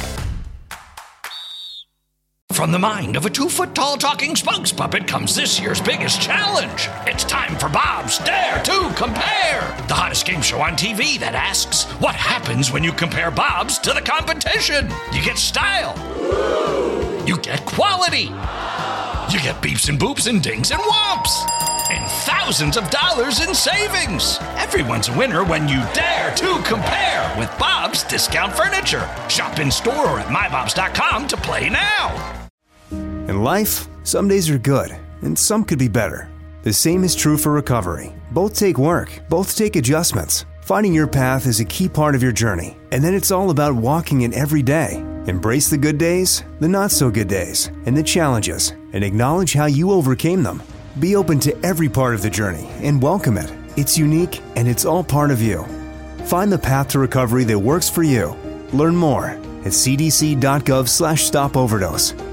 From the mind of a 2-foot-tall talking spokes puppet comes this year's biggest challenge. It's time for Bob's Dare to Compare, the hottest game show on TV that asks, what happens when you compare Bob's to the competition? You get style. You get quality. You get beeps and boops and dings and whomps. and thousands of dollars in savings. Everyone's a winner when you dare to compare with Bob's Discount Furniture. Shop in store or at mybobs.com to play now. In life, some days are good, and some could be better. The same is true for recovery. Both take work, both take adjustments. Finding your path is a key part of your journey, and then it's all about walking it every day. Embrace the good days, the not-so-good days, and the challenges, and acknowledge how you overcame them. Be open to every part of the journey and welcome it. It's unique, and it's all part of you. Find the path to recovery that works for you. Learn more at cdc.gov/stopoverdose.